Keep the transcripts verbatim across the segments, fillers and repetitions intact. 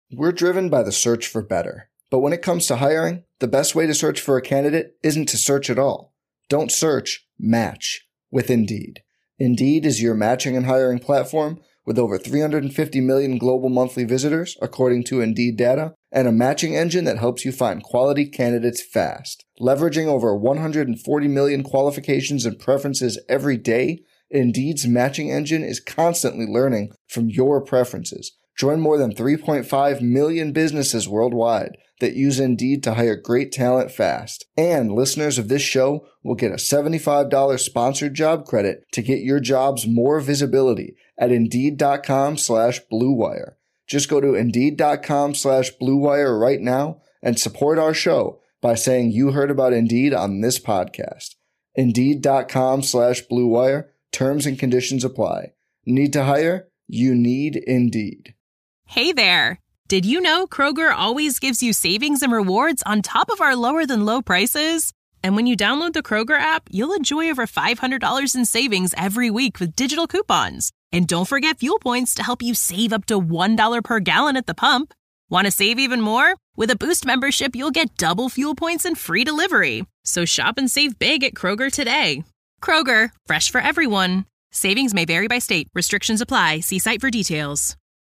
We're driven by the search for better. But when it comes to hiring, the best way to search for a candidate isn't to search at all. Don't search, match with Indeed. Indeed is your matching and hiring platform with over three hundred fifty million global monthly visitors, according to Indeed data, and a matching engine that helps you find quality candidates fast. Leveraging over one hundred forty million qualifications and preferences every day, Indeed's matching engine is constantly learning from your preferences. Join more than three point five million businesses worldwide that use Indeed to hire great talent fast. And listeners of this show will get a seventy-five dollars sponsored job credit to get your jobs more visibility at Indeed.com slash Blue Wire. Just go to Indeed.com slash Blue Wire right now and support our show by saying you heard about Indeed on this podcast. Indeed.com slash Blue Wire. Terms and conditions apply. Need to hire? You need Indeed. Hey there. Did you know Kroger always gives you savings and rewards on top of our lower than low prices? And when you download the Kroger app, you'll enjoy over five hundred dollars in savings every week with digital coupons. And don't forget fuel points to help you save up to one dollar per gallon at the pump. Want to save even more? With a Boost membership, you'll get double fuel points and free delivery. So shop and save big at Kroger today. Kroger, fresh for everyone. Savings may vary by state. Restrictions apply. See site for details.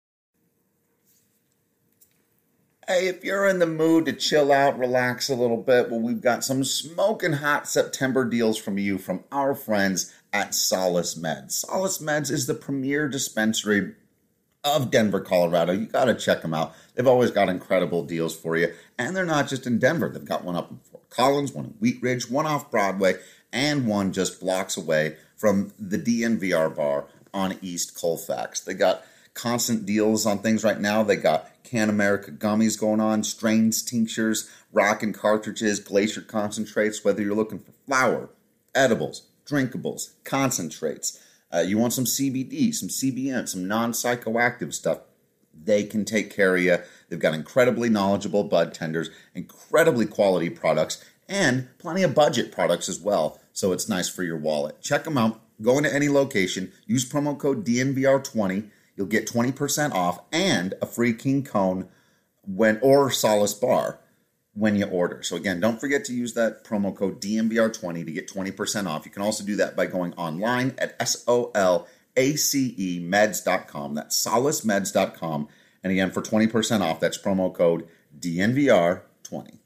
Hey, if you're in the mood to chill out, relax a little bit, well, we've got some smoking hot September deals from you from our friends at Solace Meds. Solace Meds is the premier dispensary of Denver, Colorado. You got to check them out. They've always got incredible deals for you. And they're not just in Denver. They've got one up in Fort Collins, one in Wheat Ridge, one off Broadway, and one just blocks away from the D N V R bar on East Colfax. They got constant deals on things right now. They got Can America gummies going on, strains, tinctures, rockin' cartridges, glacier concentrates, whether you're looking for flour, edibles, drinkables, concentrates. Uh, you want some C B D, some C B N, some non-psychoactive stuff. They can take care of you. They've got incredibly knowledgeable bud tenders, incredibly quality products, and plenty of budget products as well. So it's nice for your wallet. Check them out. Go into any location. Use promo code D N V R twenty. You'll get twenty percent off and a free King Cone when or Solace Bar when you order. So again, don't forget to use that promo code D N V R twenty to get twenty percent off. You can also do that by going online at S O L A C E meds dot com. That's solace meds dot com. And again, for twenty percent off, that's promo code D N V R twenty.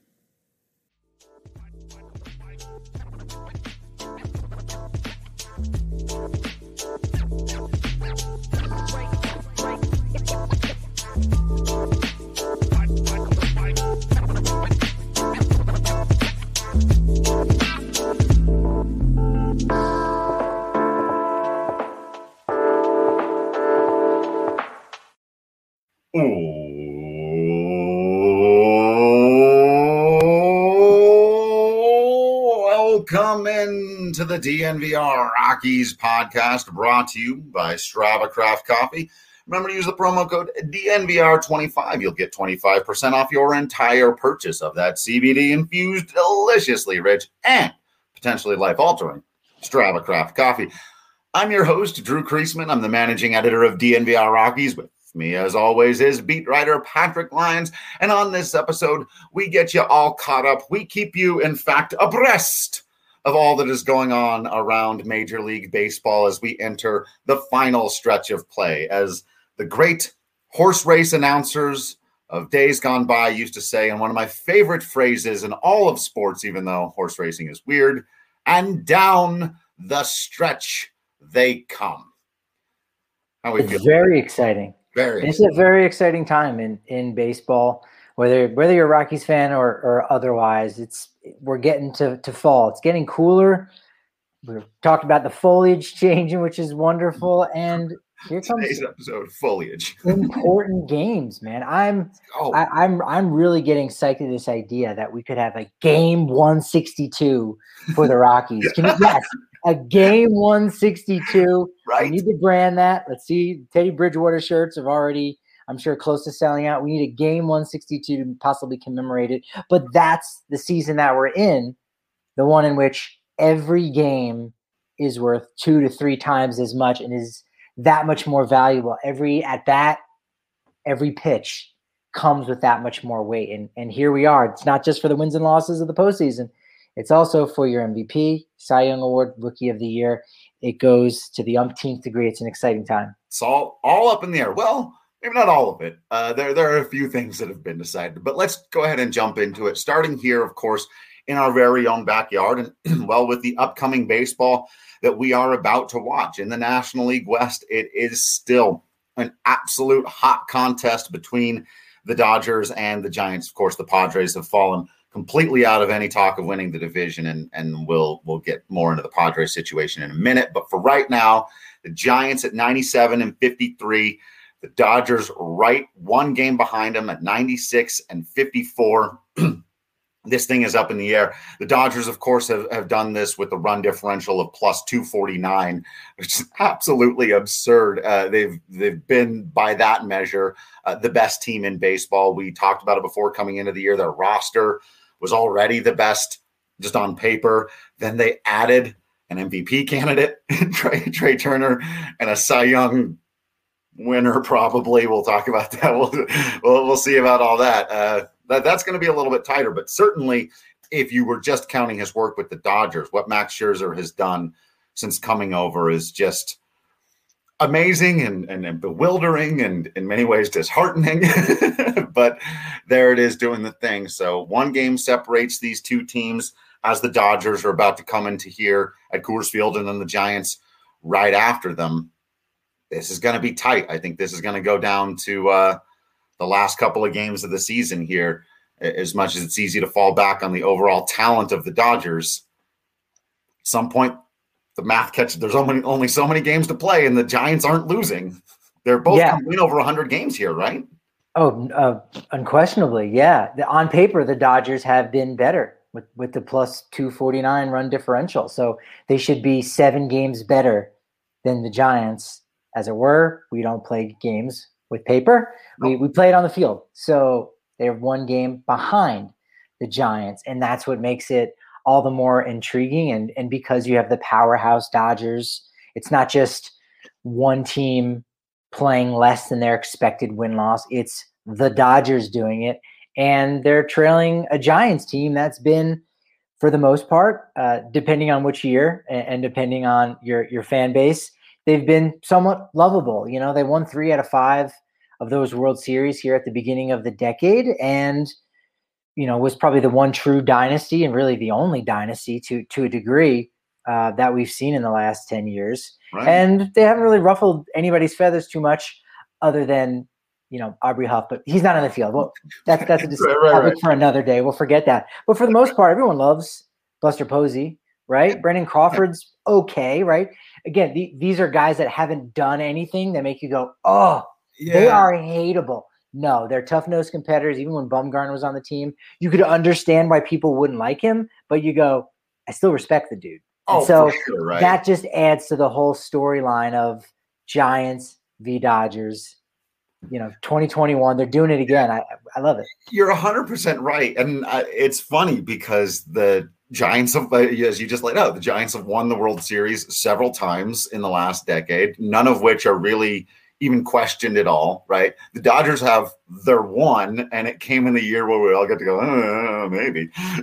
Welcome into the D N V R Rockies podcast, brought to you by Strava Craft Coffee. Remember to use the promo code D N V R twenty-five. You'll get twenty-five percent off your entire purchase of that C B D-infused, deliciously rich, and potentially life-altering Strava Craft Coffee. I'm your host, Drew Kreisman. I'm the managing editor of D N V R Rockies. With me, as always, is beat writer Patrick Lyons. And on this episode, we get you all caught up. We keep you, in fact, abreast of all that is going on around Major League Baseball as we enter the final stretch of play. As the great horse race announcers of days gone by used to say, and one of my favorite phrases in all of sports, even though horse racing is weird, and down the stretch they come. How we feel? Very exciting. Very. It's a very exciting time in, in baseball, whether whether you're a Rockies fan or, or otherwise. It's we're getting to, to fall. It's getting cooler. We've talked about the foliage changing, which is wonderful. And here comes today's episode, foliage. Important games, man. I'm oh. I, I'm I'm really getting psyched to this idea that we could have a game one sixty-two for the Rockies. Can you, yes, a game one sixty-two. Right. We need to brand that. Let's see. Teddy Bridgewater shirts have already, I'm sure, close to selling out. We need a game one sixty-two to possibly commemorate it. But that's the season that we're in, the one in which every game is worth two to three times as much and is that much more valuable. Every at bat, every pitch comes with that much more weight. And and here we are. It's not just for the wins and losses of the postseason. It's also for your M V P, Cy Young Award, Rookie of the Year. It goes to the umpteenth degree. It's an exciting time. It's all, all up in the air. Well, maybe not all of it. Uh, there, there are a few things that have been decided. But let's go ahead and jump into it. Starting here, of course, in our very own backyard. And, well, with the upcoming baseball that we are about to watch in the National League West, it is still an absolute hot contest between the Dodgers and the Giants. Of course, the Padres have fallen completely out of any talk of winning the division, and, and we'll we'll get more into the Padres situation in a minute. But for right now, the Giants at ninety-seven and fifty-three, the Dodgers right one game behind them at ninety-six and fifty-four. This thing is up in the air. The Dodgers, of course, have, have done this with a run differential of plus two forty-nine, which is absolutely absurd. Uh, they've they've been, by that measure, uh, the best team in baseball. We talked about it before coming into the year. Their roster was already the best just on paper. Then they added an M V P candidate, Trey, Trey Turner, and a Cy Young winner probably. We'll talk about that. We'll, we'll, we'll see about all that. Uh, that. That's going to be a little bit tighter, but certainly if you were just counting his work with the Dodgers, what Max Scherzer has done since coming over is just amazing and, and, and bewildering and in many ways disheartening. But there it is doing the thing. So one game separates these two teams as the Dodgers are about to come into here at Coors Field, and then the Giants right after them. This is going to be tight. I think this is going to go down to uh, the last couple of games of the season here. As much as it's easy to fall back on the overall talent of the Dodgers, at some point the math catches. There's only, only so many games to play, and the Giants aren't losing. They're both Yeah. going to win over one hundred games here, right? Oh, uh, unquestionably, yeah. The, on paper, the Dodgers have been better with, with the plus two forty-nine run differential. So they should be seven games better than the Giants. As it were, we don't play games with paper. We, we play it on the field. So they're one game behind the Giants, and that's what makes it all the more intriguing. And, and because you have the powerhouse Dodgers, it's not just one team playing less than their expected win-loss. It's the Dodgers doing it, and they're trailing a Giants team that's been, for the most part, uh, depending on which year and, and depending on your, your fan base, they've been somewhat lovable. You know, they won three out of five of those World Series here at the beginning of the decade, and you know, was probably the one true dynasty and really the only dynasty to to a degree uh, that we've seen in the last ten years. Right. And they haven't really ruffled anybody's feathers too much, other than, you know, Aubrey Huff, but he's not on the field. Well, that's that's a dis- right, right, topic right. for another day. We'll forget that. But for the most part, everyone loves Buster Posey, right? Brendan Crawford's okay, right? Again, the, these are guys that haven't done anything that make you go, oh, they are hateable. No, they're tough-nosed competitors. Even when Bumgarner was on the team, you could understand why people wouldn't like him, but you go, I still respect the dude. Oh, And so for sure, right? that just adds to the whole storyline of Giants v. Dodgers. You know, twenty twenty-one, they're doing it again. I I love it. You're one hundred percent right. And uh, it's funny because the Giants have, uh, as you just laid out, the Giants have won the World Series several times in the last decade, none of which are really even questioned at all, right? The Dodgers have their one, and it came in the year where we all get to go, uh, maybe.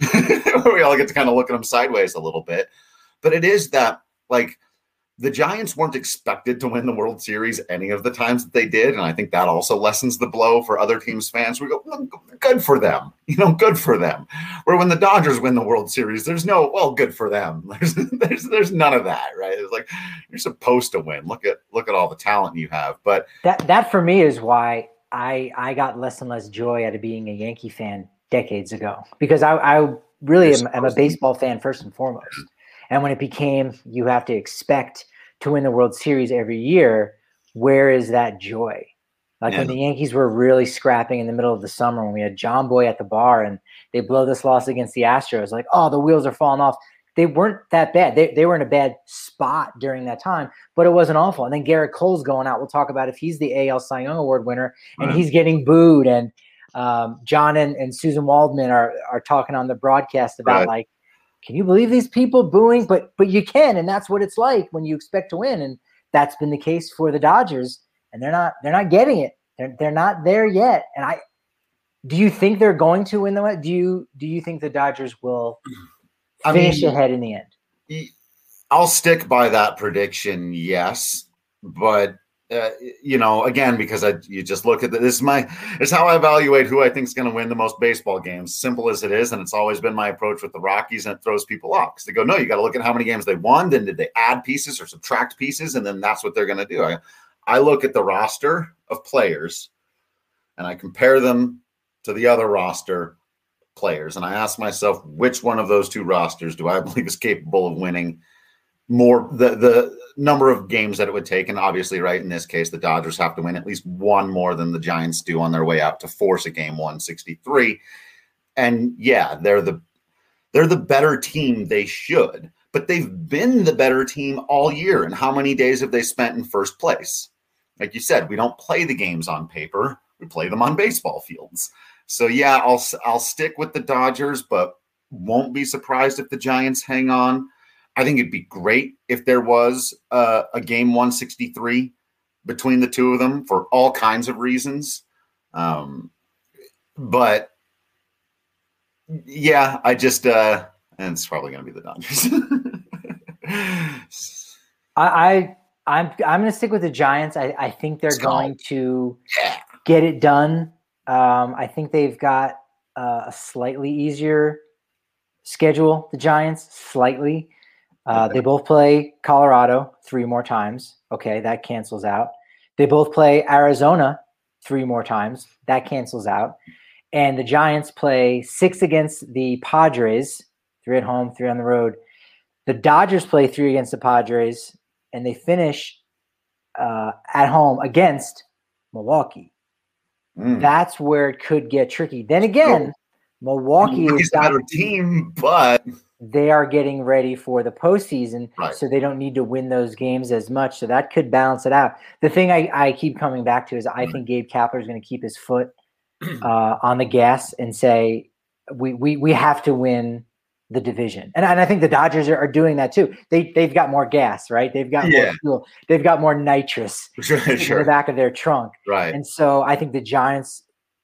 We all get to kind of look at them sideways a little bit. But it is that, like, the Giants weren't expected to win the World Series any of the times that they did, and I think that also lessens the blow for other teams' fans. We go, well, good for them, you know, good for them. Where when the Dodgers win the World Series, there's no, well, good for them. There's there's there's none of that, right? It's like you're supposed to win. Look at look at all the talent you have. But That that for me is why I I got less and less joy out of being a Yankee fan decades ago, because I, I really am, am a baseball fan first and foremost. And when it became you have to expect to win the World Series every year, where is that joy? Like Yeah. when the Yankees were really scrapping in the middle of the summer, when we had John Boy at the bar and they blow this loss against the Astros, like, oh, the wheels are falling off. They weren't that bad. They they were in a bad spot during that time, but it wasn't awful. And then Garrett Cole's going out. We'll talk about if he's the A L Cy Young Award winner, and Right. he's getting booed. And um, John and, and Susan Waldman are are talking on the broadcast about Right. like, can you believe these people booing? But but you can, and that's what it's like when you expect to win. And that's been the case for the Dodgers, and they're not they're not getting it. They're they're not there yet. And I Do you think they're going to win the West? Do you do you think the Dodgers will finish I mean, ahead in the end? I'll stick by that prediction, yes. But, uh, you know, again, because I you just look at the, this is my it's how I evaluate who I think is going to win the most baseball games. Simple as it is, and it's always been my approach with the Rockies, and it throws people off because they go, no, you got to look at how many games they won, then did they add pieces or subtract pieces, and then that's what they're going to do. I, I look at the roster of players, and I compare them to the other roster players, and I ask myself, which one of those two rosters do I believe is capable of winning more the the number of games that it would take? And obviously, right, in this case, the Dodgers have to win at least one more than the Giants do on their way out to force a game one sixty-three. And yeah, they're the they're the better team. They should, but they've been the better team all year. And how many days have they spent in first place? Like you said, we don't play the games on paper, we play them on baseball fields. So yeah, I'll I'll stick with the Dodgers, but won't be surprised if the Giants hang on. I think it'd be great if there was uh, a game one sixty-three between the two of them for all kinds of reasons. Um, but yeah, I just uh, and it's probably going to be the Dodgers. I, I I'm I'm going to stick with the Giants. I, I think they're So, going to yeah. get it done. Um, I think they've got uh, a slightly easier schedule. The Giants slightly. Uh, they both play Colorado three more times. Okay, that cancels out. They both play Arizona three more times. That cancels out. And the Giants play six against the Padres, three at home, three on the road. The Dodgers play three against the Padres, and they finish uh, at home against Milwaukee. Mm. That's where it could get tricky. Then again, Milwaukee Milwaukee's is a better team, but they are getting ready for the postseason, right. so they don't need to win those games as much. So that could balance it out. The thing I, I keep coming back to is I think Gabe Kapler is going to keep his foot uh, on the gas and say, we we we have to win the division. And, and I think the Dodgers are, are doing that too. They, they've got more gas, right? They've got Yeah. more fuel. They've got more nitrous sure, in sure. the back of their trunk. Right. And so I think the Giants,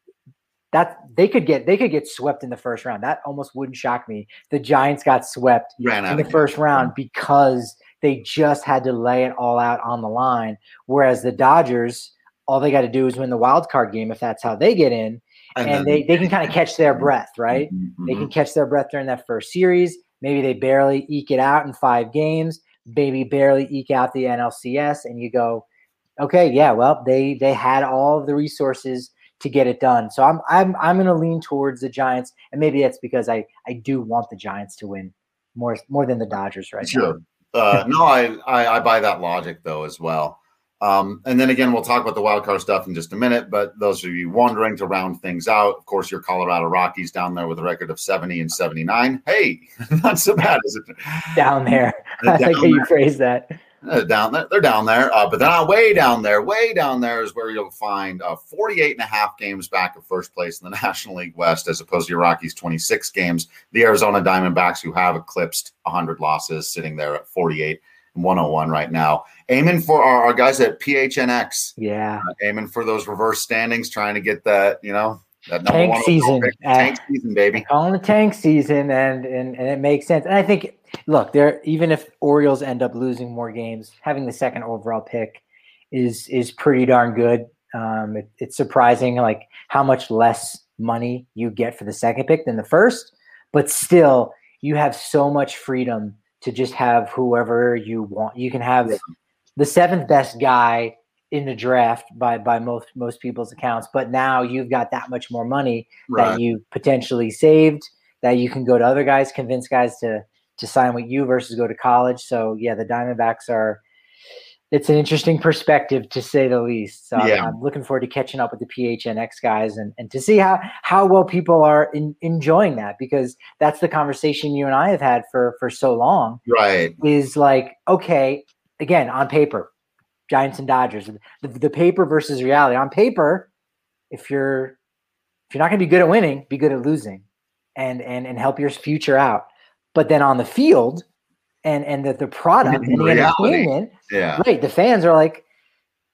that they could get they could get swept in the first round. That almost wouldn't shock me. The Giants got swept Ran out in the of first gas. round because they just had to lay it all out on the line. Whereas the Dodgers, all they got to do is win the wild card game if that's how they get in. And, then- they, they can kind of catch their breath, right? Mhm, They mhm. can catch their breath during that first series. Maybe they barely eke it out in five games, maybe barely eke out the N L C S, and you go, okay, yeah, well, they they had all of the resources to get it done. So I'm I'm I'm going to lean towards the Giants, and maybe that's because I I do want the Giants to win more more than the Dodgers right Sure. Uh, no, I, I I buy that logic though as well. Um, and then again, we'll talk about the wild card stuff in just a minute. But those of you wondering, to round things out, of course, your Colorado Rockies down there with a record of seventy and seventy-nine. Hey, not so bad, is it? now. Down there, Down I like how you there. phrase that. Uh, down there, they're down there, uh, but they're not way down there. Way down there is where you'll find uh, forty-eight and a half games back of first place in the National League West, as opposed to your Rockies' twenty-six games. The Arizona Diamondbacks, who have eclipsed one hundred losses, sitting there at forty-eight and one oh one right now. Aiming for our, our guys at P H N X, Yeah, uh, aiming for those reverse standings, trying to get that, you know, that number Tank one season. pick. Uh, Tank season, baby. calling the tank season, and, and and it makes sense. And I think, look, there even if Orioles end up losing more games, having the second overall pick is is pretty darn good. Um, it, it's surprising, like how much less money you get for the second pick than the first, but still, you have so much freedom to just have whoever you want. You can have Yeah. the seventh best guy in the draft by by most most people's accounts, but now you've got that much more money Right. that you potentially saved, that you can go to other guys, convince guys to to sign with you versus go to college. So yeah, the Diamondbacks are, it's an interesting perspective to say the least. So Yeah. I'm, I'm looking forward to catching up with the P H N X guys and, and to see how, how well people are in, enjoying that, because that's the conversation you and I have had for, for so long, Right. is like, okay, again, on paper, Giants and Dodgers, the, the paper versus reality. On paper, if you're if you're not going to be good at winning, be good at losing, and and and help your future out. But then on the field, and and the, the product In and the reality, entertainment, Yeah. right? The fans are like,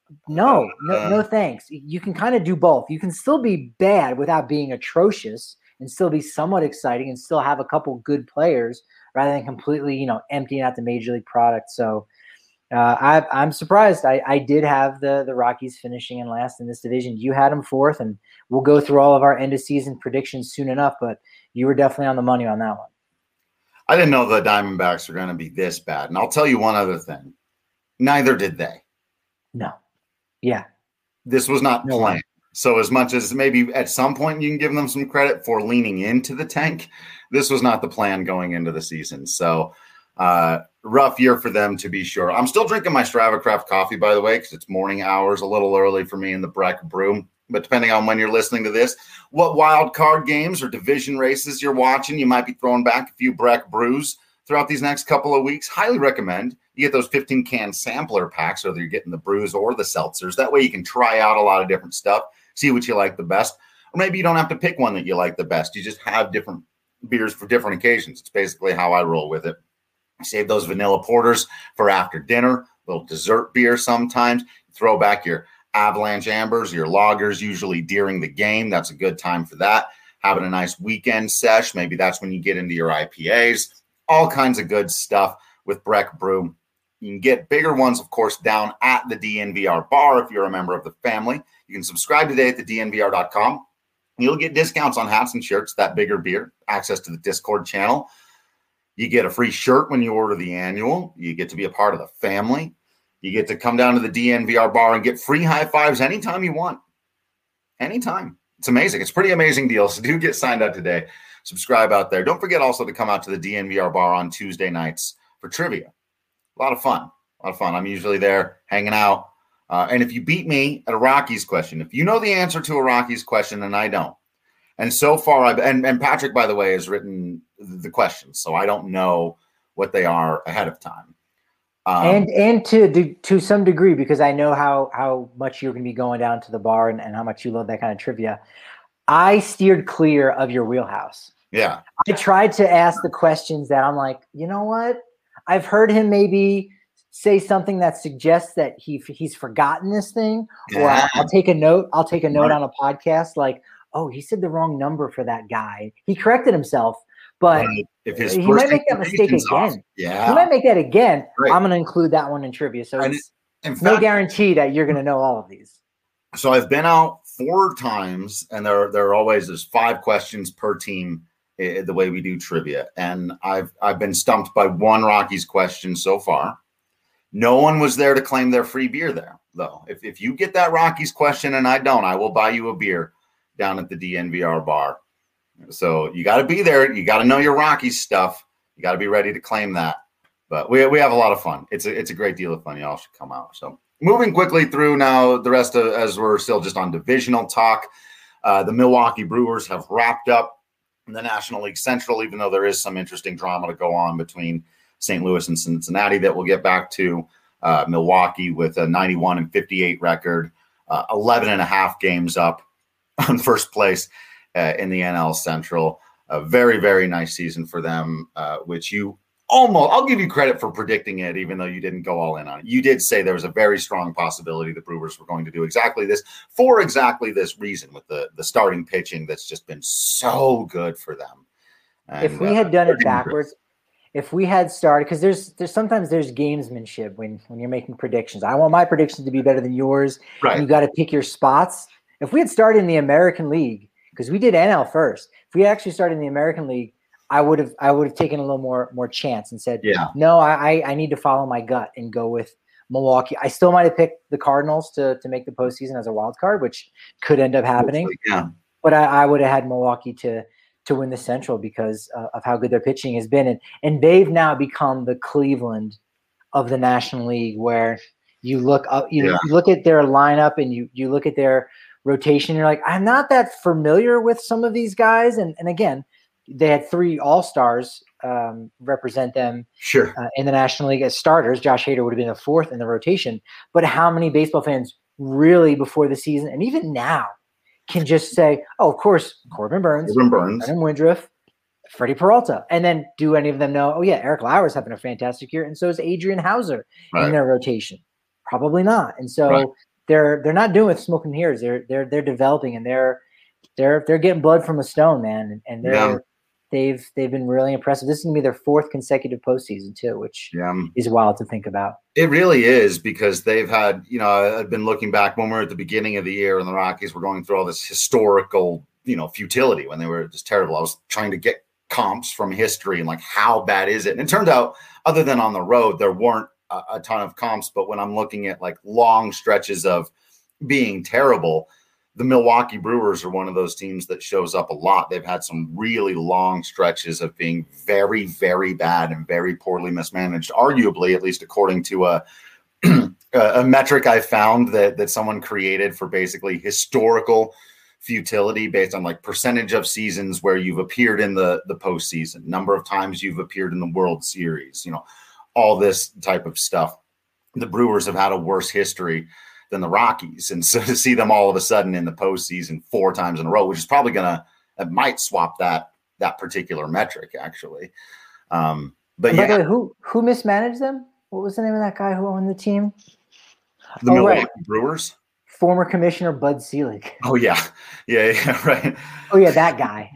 No, no, no, thanks. You can kind of do both. You can still be bad without being atrocious and still be somewhat exciting and still have a couple good players rather than completely, you know, emptying out the major league product. So uh, I, I'm surprised. I, I did have the the Rockies finishing in last in this division. You had them fourth, and we'll go through all of our end of season predictions soon enough. But you were definitely on the money on that one. I didn't know the Diamondbacks were going to be this bad. And I'll tell you one other thing. Neither did they. No. Yeah. This was not No planned. way. So as much as maybe at some point you can give them some credit for leaning into the tank, this was not the plan going into the season. So uh, rough year for them, to be sure. I'm still drinking my StravaCraft coffee, by the way, because it's morning hours, a little early for me in the Breck Brew. But depending on when you're listening to this, what wild card games or division races you're watching, you might be throwing back a few Breck Brews throughout these next couple of weeks. Highly recommend you get those fifteen can sampler packs, whether you're getting the brews or the seltzers. That way you can try out a lot of different stuff, see what you like the best. Or maybe you don't have to pick one that you like the best. You just have different beers for different occasions. It's basically how I roll with it. Save those vanilla porters for after dinner, little dessert beer sometimes. Throw back your Avalanche Ambers, your lagers, usually during the game. That's a good time for that. Having a nice weekend sesh. Maybe that's when you get into your I P As. All kinds of good stuff with Breck Brew. You can get bigger ones, of course, down at the D N V R bar if you're a member of the family. You can subscribe today at the D N V R dot com. You'll get discounts on hats and shirts, that bigger beer, access to the Discord channel. You get a free shirt when you order the annual. You get to be a part of the family. You get to come down to the D N V R bar and get free high fives anytime you want. Anytime. It's amazing. It's a pretty amazing deal. So do get signed up today. Subscribe out there. Don't forget also to come out to the D N V R bar on Tuesday nights for trivia. A lot of fun. A lot of fun. I'm usually there hanging out. Uh, and if you beat me at a Rockies question, if you know the answer to a Rockies question and I don't, and so far, I've, and, and Patrick, by the way, has written the questions, so I don't know what they are ahead of time. Um, and and to to some degree, because I know how how much you're going to be going down to the bar and, and how much you love that kind of trivia, I steered clear of your wheelhouse. Yeah. I tried to ask the questions that I'm like, you know what? I've heard him maybe say something that suggests that he he's forgotten this thing, or Yeah. I'll, I'll take a note. I'll take a note on a podcast like, oh, he said the wrong number for that guy. He corrected himself, but Right. If his he first might make that mistake information's off. again. Yeah. He might make that again. Right. I'm going to include that one in trivia. So And it's in no fact, guarantee that you're going to know all of these. So I've been out four times, and there there are always there's five questions per team. uh, The way we do trivia, and I've I've been stumped by one Rockies question so far. No one was there to claim their free beer there, though. If if you get that Rockies question and I don't, I will buy you a beer down at the D N V R bar. So you got to be there. You got to know your Rockies stuff. You got to be ready to claim that. But we we have a lot of fun. It's a it's a great deal of fun. Y'all should come out. So moving quickly through now the rest of as we're still just on divisional talk. Uh, the Milwaukee Brewers have wrapped up the National League Central, even though there is some interesting drama to go on between Saint Louis and Cincinnati that we'll get back to. Uh, Milwaukee with a ninety-one and fifty-eight record, uh, eleven and a half games up on first place uh, in the N L Central. A very, very nice season for them, uh, which you almost, I'll give you credit for predicting it, even though you didn't go all in on it. You did say there was a very strong possibility the Brewers were going to do exactly this for exactly this reason with the, the starting pitching that's just been so good for them. And, if we uh, had done it backwards, if we had started, because there's there's sometimes there's gamesmanship when when you're making predictions. I want my predictions to be better than yours. Right. And you got to pick your spots. If we had started in the American League, because we did N L first, if we actually started in the American League, I would have I would have taken a little more more chance and said, Yeah. no, I I need to follow my gut and go with Milwaukee. I still might have picked the Cardinals to to make the postseason as a wild card, which could end up happening. Yeah. But I, I would have had Milwaukee to to win the Central because uh, of how good their pitching has been, and and they've now become the Cleveland of the National League, where you look up, you, Yeah. you look at their lineup and you you look at their rotation. You're like, I'm not that familiar with some of these guys, and and again, they had three All-Stars um, represent them Sure. uh, in the National League as starters. Josh Hader would have been the fourth in the rotation. But how many baseball fans really before the season and even now can just say, oh, of course, Corbin Burns, Corbin Burns. Brennan Woodruff, Freddie Peralta. And then do any of them know, oh, yeah, Eric Lauer's having a fantastic year, and so is Adrian Hauser Right. in their rotation? Probably not. And so Right. they're they're not doing with smoke and mirrors. They're they're they're developing, and they're they're they're getting blood from a stone, man. And they're yeah. they've they've been really impressive. This is gonna be their fourth consecutive postseason too, which yeah. is wild to think about. It really is, because they've had, you know, I've been looking back when we were at the beginning of the year and the Rockies were going through all this historical, you know, futility when they were just terrible. I was trying to get comps from history and like, how bad is it? And it turned out, other than on the road, there weren't a, a ton of comps. But when I'm looking at like long stretches of being terrible, the Milwaukee Brewers are one of those teams that shows up a lot. They've had some really long stretches of being very, very bad and very poorly mismanaged, arguably, at least according to a a metric I found that that someone created for basically historical futility based on like percentage of seasons where you've appeared in the, the postseason, number of times you've appeared in the World Series, you know, all this type of stuff. The Brewers have had a worse history than the Rockies. And so to see them all of a sudden in the postseason four times in a row, which is probably going to, it might swap that, that particular metric actually. Um, but yeah. Way, who, who mismanaged them? What was the name of that guy who owned the team? The oh, Milwaukee right. Brewers? Former commissioner Bud Selig. Oh yeah. Yeah. Yeah. Right. Oh yeah. That guy.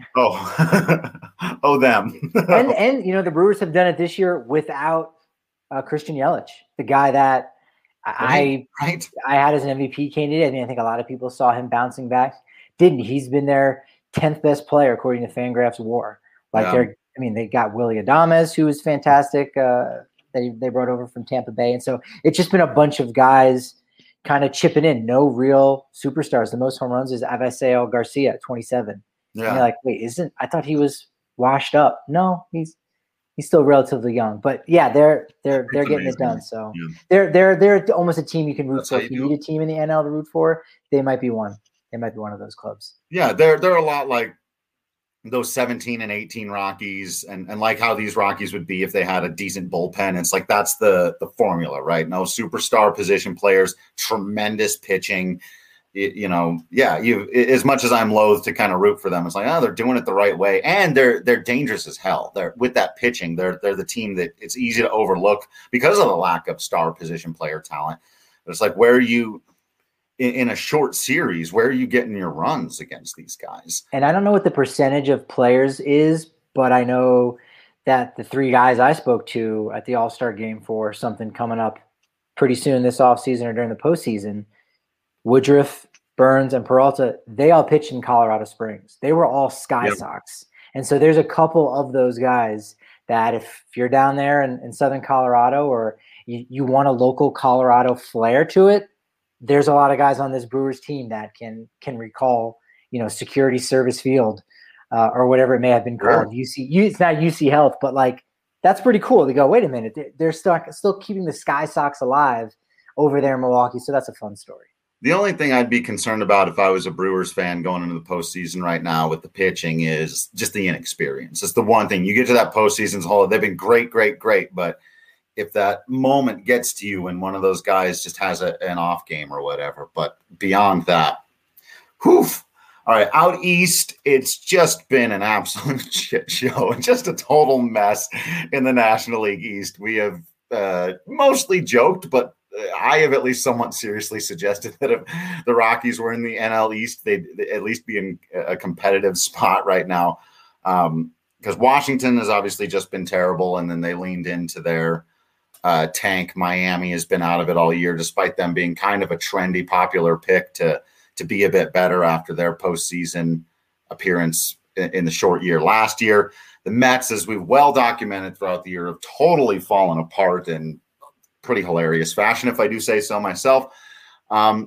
Oh, oh, them. and, and, you know, the Brewers have done it this year without uh, Christian Yelich, the guy that, Right, I right. I had as an M V P candidate. I mean, I think a lot of people saw him bouncing back. Didn't he? He's been their tenth best player according to Fangraphs WAR. Like yeah. they're, I mean, they got Willy Adames, who was fantastic. Uh, they they brought over from Tampa Bay, and so it's just been a bunch of guys kind of chipping in. No real superstars. The most home runs is Avisail Garcia, twenty-seven. Yeah. And you're like, wait, isn't? I thought he was washed up. No, he's. He's still relatively young, but yeah, they're they're they're getting it done. So yeah. they're they're they're almost a team you can root That's for. If you, you need a team in the N L to root for, they might be one. They might be one of those clubs. Yeah, they're they're a lot like those seventeen and eighteen Rockies, and and like how these Rockies would be if they had a decent bullpen. It's like that's the the formula, right? No superstar position players, tremendous pitching. You know, yeah, you as much as I'm loath to kind of root for them, it's like, oh, they're doing it the right way. And they're they're dangerous as hell. They're with that pitching, they're they're the team that it's easy to overlook because of the lack of star position player talent. But it's like, where are you in, in a short series, where are you getting your runs against these guys? And I don't know what the percentage of players is, but I know that the three guys I spoke to at the All-Star game for something coming up pretty soon this offseason or during the postseason, Woodruff, Burns, and Peralta, they all pitched in Colorado Springs. They were all Sky yep. Sox. And so there's a couple of those guys that if you're down there in, in Southern Colorado or you, you want a local Colorado flair to it, there's a lot of guys on this Brewers team that can can recall, you know, Security Service Field uh, or whatever it may have been called. Sure. U C, it's not U C Health, but like that's pretty cool to go, wait a minute, they're still, still keeping the Sky Sox alive over there in Milwaukee. So that's a fun story. The only thing I'd be concerned about if I was a Brewers fan going into the postseason right now with the pitching is just the inexperience. It's the one thing. You get to that postseason's whole, they've been great, great, great. But if that moment gets to you when one of those guys just has a, an off game or whatever, but beyond that, whew. All right, out east, it's just been an absolute shit show and just a total mess in the National League East. We have uh, mostly joked, but I have at least somewhat seriously suggested that if the Rockies were in the N L East, they'd at least be in a competitive spot right now. Um, because Washington has obviously just been terrible, and then they leaned into their uh, tank. Miami has been out of it all year, despite them being kind of a trendy, popular pick to to be a bit better after their postseason appearance in, in the short year last year. The Mets, as we've well documented throughout the year, have totally fallen apart and pretty hilarious fashion, if I do say so myself. Um,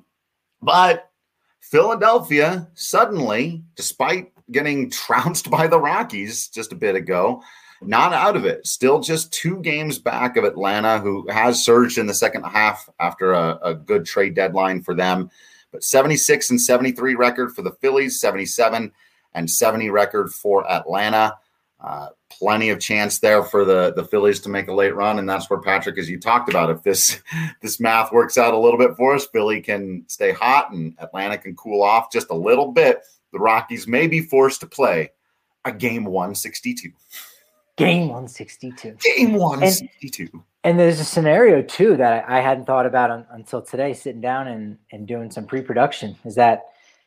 but Philadelphia suddenly, despite getting trounced by the Rockies just a bit ago, not out of it. Still just two games back of Atlanta, who has surged in the second half after a, a good trade deadline for them. But seventy-six and seventy-three record for the Phillies, seventy-seven and seventy record for Atlanta. Uh, plenty of chance there for the, the Phillies to make a late run, and that's where, Patrick, as you talked about, if this this math works out a little bit for us, Philly can stay hot and Atlanta can cool off just a little bit. The Rockies may be forced to play a game one sixty-two. Game one sixty-two. Game one sixty-two. And, And there's a scenario too that I hadn't thought about un, until today, sitting down and, and doing some pre-production, is that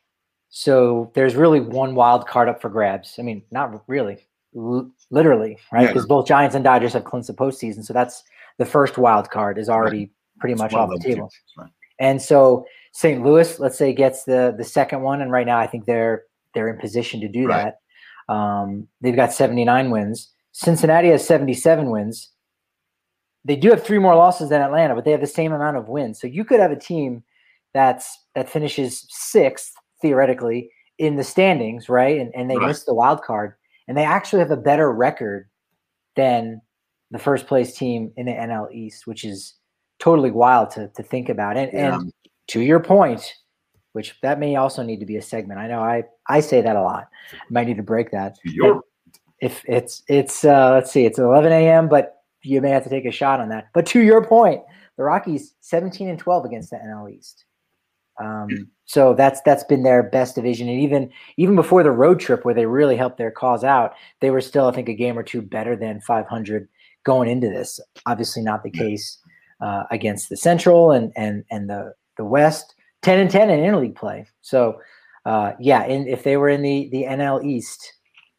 so there's really one wild card up for grabs. I mean, not really, l- literally, right? Because yeah. both Giants and Dodgers have clinched the postseason. So that's the first wild card is already right. pretty it's much off the table. Right. And so Saint Louis, let's say, gets the the second one. And right now I think they're they're in position to do right. that. Um, they've got seventy-nine wins. Cincinnati has seventy-seven wins. They do have three more losses than Atlanta, but they have the same amount of wins. So you could have a team that's that finishes sixth, theoretically, in the standings, right? And, and they right. miss the wild card. And they actually have a better record than the first place team in the N L East, which is totally wild to, to think about. And, yeah. and to your point, which that may also need to be a segment. I know I, I say that a lot. I might need to break that. Your- if it's, it's uh, let's see, it's eleven a.m., but you may have to take a shot on that. But to your point, the Rockies seventeen and twelve against the N L East. Um, so that's that's been their best division. And even even before the road trip where they really helped their cause out, they were still, I think, a game or two better than five hundred going into this. Obviously not the case uh, against the Central and and and the, the West. ten and ten in interleague play. So, uh, yeah, in, if they were in the, the N L East,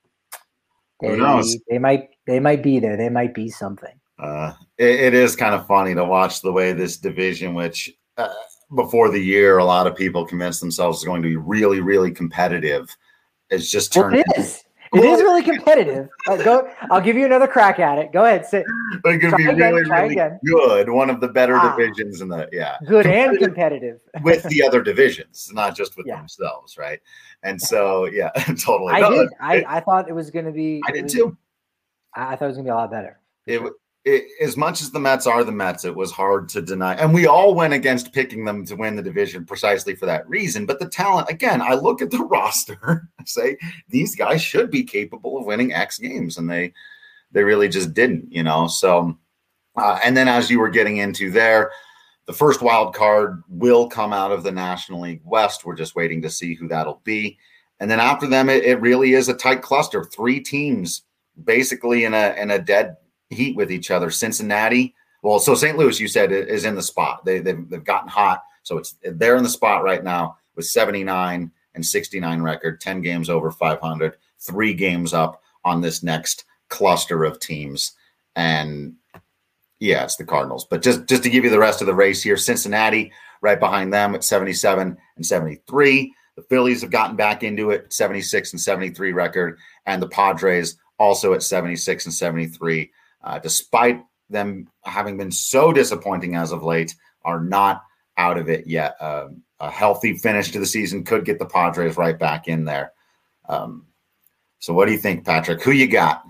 they, they might they might be there. They might be something. Uh, it, it is kind of funny to watch the way this division, which uh, before the year, a lot of people convinced themselves is going to be really, really competitive. It's just turned. Well, it is. It is really competitive. Uh, go. I'll give you another crack at it. Go ahead. Sit. It could be again, really, really again. good. One of the better ah, divisions in the yeah. Good and competitive with the other divisions, not just with yeah. themselves, right? And so, yeah, totally. I no, did. It, I, I thought it was going to be. I did was, too. I thought it was going to be a lot better. It, sure. it as much as the Mets are the Mets, it was hard to deny, and we all went against picking them to win the division precisely for that reason. But the talent, again, I look at the roster, I say these guys should be capable of winning X games, and they they really just didn't, you know. So, uh, and then as you were getting into there, the first wild card will come out of the National League West. We're just waiting to see who that'll be, and then after them, it, it really is a tight cluster, three teams basically in a in a dead heat with each other. Cincinnati, well, so Saint Louis, you said, is in the spot. They they've, they've gotten hot, so it's they're in the spot right now with seventy-nine and sixty-nine record, ten games over five hundred, three games up on this next cluster of teams. And yeah, it's the Cardinals. But just just to give you the rest of the race here, Cincinnati right behind them at seventy-seven and seventy-three. The Phillies have gotten back into it, seventy-six and seventy-three record, and the Padres also at seventy-six and seventy-three. Uh, despite them having been so disappointing as of late, are not out of it yet. Um, a healthy finish to the season could get the Padres right back in there. Um, so what do you think, Patrick? Who you got?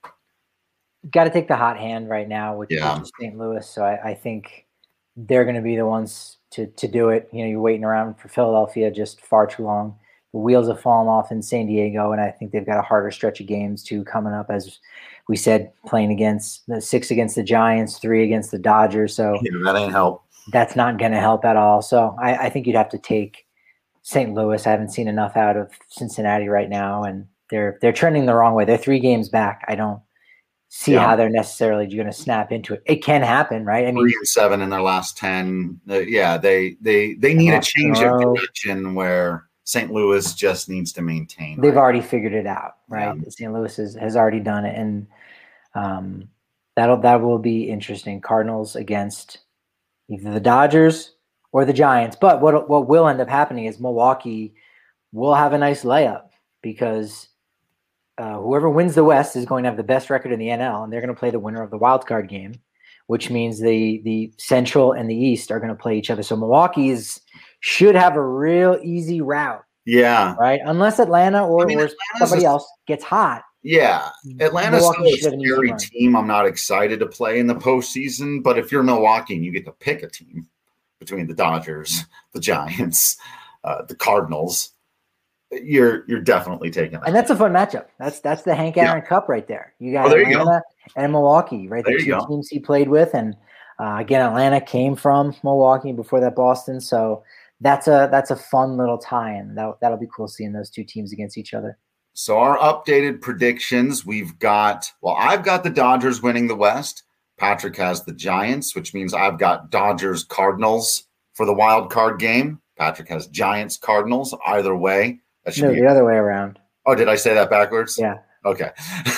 Got to take the hot hand right now, which, yeah. which is Saint Louis. So I, I think they're going to be the ones to to do it. You know, you're waiting around for Philadelphia just far too long. The wheels have fallen off in San Diego, and I think they've got a harder stretch of games too coming up, as we said, playing against the six against the Giants, three against the Dodgers. So yeah, that ain't help. That's not going to help at all. So I, I think you'd have to take Saint Louis. I haven't seen enough out of Cincinnati right now, and they're they're trending the wrong way. They're three games back. I don't see yeah. how they're necessarily going to snap into it. It can happen, right? I mean, three and seven in their last ten. Uh, yeah, they they they need a change of direction where Saint Louis just needs to maintain. They've right? already figured it out, right? Yeah. Saint Louis has, has already done it, and um, that'll that will be interesting. Cardinals against either the Dodgers or the Giants. But what what will end up happening is Milwaukee will have a nice layup because uh, whoever wins the West is going to have the best record in the N L, and they're going to play the winner of the wild card game, which means the the Central and the East are going to play each other. So Milwaukee is should have a real easy route. Yeah. Right? Unless Atlanta or, I mean, or somebody a, else gets hot. Yeah. Atlanta's still a scary team I'm not excited to play in the postseason. But if you're Milwaukee and you get to pick a team between the Dodgers, the Giants, uh, the Cardinals, you're you're definitely taking that. And that's a fun matchup. That's that's the Hank Aaron yeah. Cup right there. You got oh, there Atlanta you and Milwaukee, right? The two teams he played with. And uh, again, Atlanta came from Milwaukee before that Boston. So That's a that's a fun little tie-in. That, that'll be cool seeing those two teams against each other. So our updated predictions, we've got, well, I've got the Dodgers winning the West. Patrick has the Giants, which means I've got Dodgers Cardinals for the wild card game. Patrick has Giants Cardinals. Either way, that should no, be the other way around. Oh, did I say that backwards? Yeah. Okay.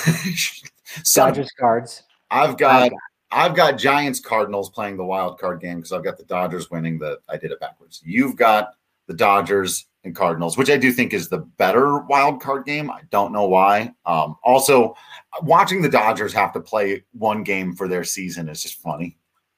so, Dodgers Cards. I've got, I've got I've got Giants Cardinals playing the wild card game because I've got the Dodgers winning. The I did it backwards. You've got the Dodgers and Cardinals, which I do think is the better wild card game. I don't know why. Um, also, watching the Dodgers have to play one game for their season is just funny.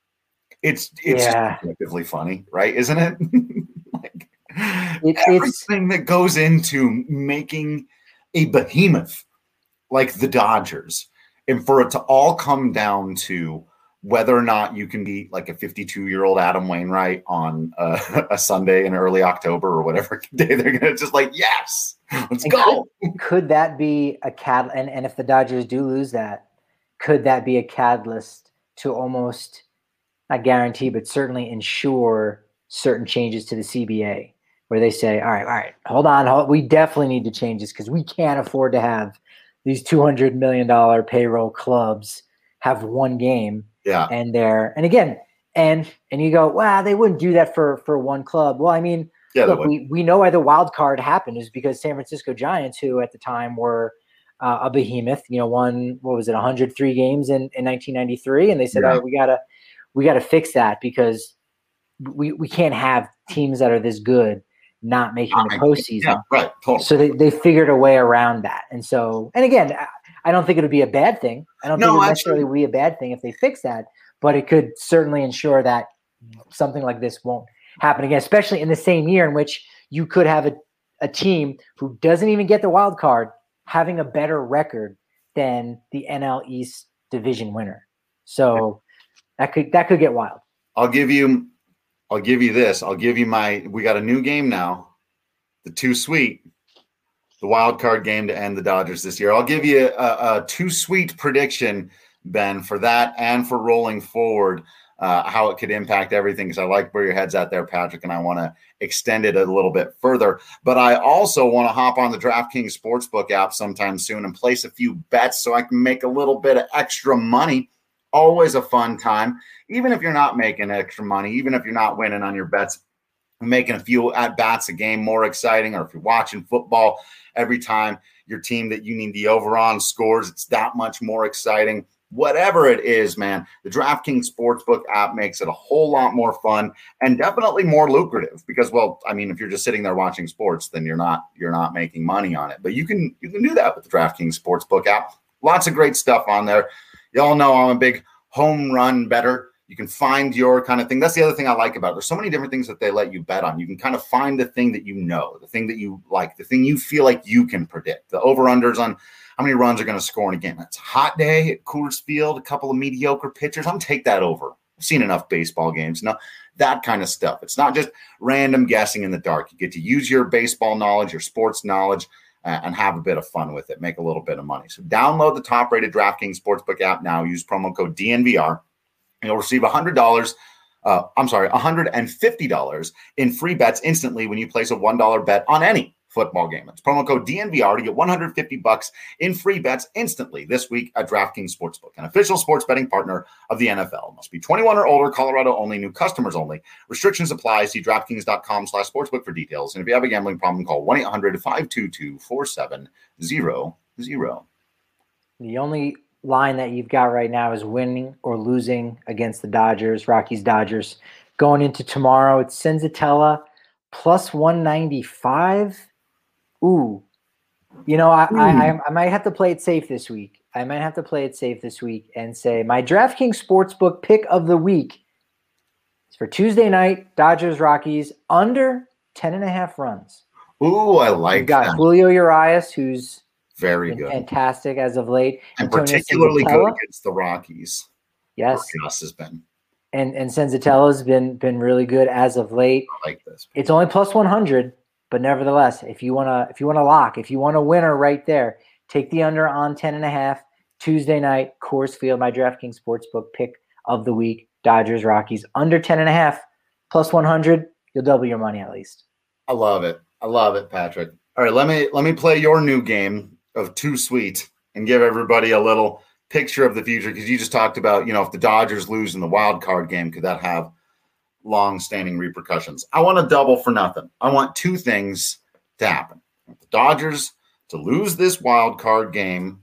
It's it's yeah. objectively funny, right? Isn't it? like it, everything that goes into making a behemoth like the Dodgers, and for it to all come down to whether or not you can beat like a fifty-two-year-old Adam Wainwright on uh, a Sunday in early October or whatever day they're going to just like, yes, let's and go. Could, could that be a cat? And, and if the Dodgers do lose that, could that be a catalyst to almost, not guarantee, but certainly ensure certain changes to the C B A where they say, all right, all right, hold on. Hold, we definitely need to change this because we can't afford to have these two hundred million dollars payroll clubs have one game. Yeah. And they're, and again, and, and you go, wow, they wouldn't do that for, for one club. Well, I mean, yeah, look, we, we know why the wild card happened is because San Francisco Giants, who at the time were uh, a behemoth, you know, won, what was it? one hundred three games in, in nineteen ninety-three. And they said, yeah. all right, we gotta, we gotta fix that because we, we can't have teams that are this good not making the postseason. Yeah, right. Totally. So they, they figured a way around that. And so, and again, I don't think it would be a bad thing. I don't no, think it actually, necessarily would be a bad thing if they fix that, but it could certainly ensure that something like this won't happen again, especially in the same year in which you could have a, a team who doesn't even get the wild card having a better record than the N L East division winner. So that could, that could get wild. I'll give you, I'll give you this. I'll give you my, we got a new game now, the Too Sweet. The wild card game to end the Dodgers this year. I'll give you a, a too sweet prediction, Ben, for that and for rolling forward, uh, how it could impact everything. Because I like where your head's at there, Patrick, and I want to extend it a little bit further. But I also want to hop on the DraftKings Sportsbook app sometime soon and place a few bets so I can make a little bit of extra money. Always a fun time, even if you're not making extra money, even if you're not winning on your bets, making a few at bats a game more exciting, or if you're watching football. Every time your team that you need the over on scores, it's that much more exciting. Whatever it is, man, the DraftKings Sportsbook app makes it a whole lot more fun and definitely more lucrative because, well, I mean, if you're just sitting there watching sports, then you're not you're not making money on it. But you can you can do that with the DraftKings Sportsbook app. Lots of great stuff on there. Y'all know I'm a big home run bettor. You can find your kind of thing. That's the other thing I like about it. There's so many different things that they let you bet on. You can kind of find the thing that you know, the thing that you like, the thing you feel like you can predict. The over-unders on how many runs are going to score in a game. It's a hot day at Coors Field, a couple of mediocre pitchers. I'm going to take that over. I've seen enough baseball games. No, that kind of stuff. It's not just random guessing in the dark. You get to use your baseball knowledge, your sports knowledge, uh, and have a bit of fun with it. Make a little bit of money. So download the top-rated DraftKings Sportsbook app now. Use promo code D N V R. You'll receive one hundred dollars, uh, I'm sorry, one hundred fifty dollars in free bets instantly when you place a one dollar bet on any football game. It's promo code D N V R to get one hundred fifty bucks in free bets instantly this week at DraftKings Sportsbook, an official sports betting partner of the N F L. Must be twenty-one or older, Colorado only, new customers only. Restrictions apply. See DraftKings.com slash sportsbook for details. And if you have a gambling problem, call one eight hundred five two two four seven zero zero. The only line that you've got right now is winning or losing against the Dodgers, Rockies Dodgers. Going into tomorrow, it's Senzatella plus one ninety-five. Ooh, you know, I, I I might have to play it safe this week. I might have to play it safe this week and say my DraftKings Sportsbook pick of the week is for Tuesday night, Dodgers Rockies under ten and a half runs. Ooh, I like You've got that. Julio Urias, who's very been good, fantastic as of late, and Antonio particularly Senzatella. good against the Rockies. Yes, Urias has been. And and Senzatella's been been really good as of late. I like this. It's only plus one hundred, but nevertheless, if you wanna if you wanna lock, if you want a winner right there, take the under on ten and a half Tuesday night, Coors Field. My DraftKings Sportsbook pick of the week: Dodgers Rockies under ten and a half plus one hundred. You'll double your money at least. I love it. I love it, Patrick. All right, let me let me play your new game of Too Sweet and give everybody a little picture of the future, because you just talked about, you know, if the Dodgers lose in the wild card game, could that have long-standing repercussions? I want to double for nothing. I want two things to happen. The Dodgers to lose this wild card game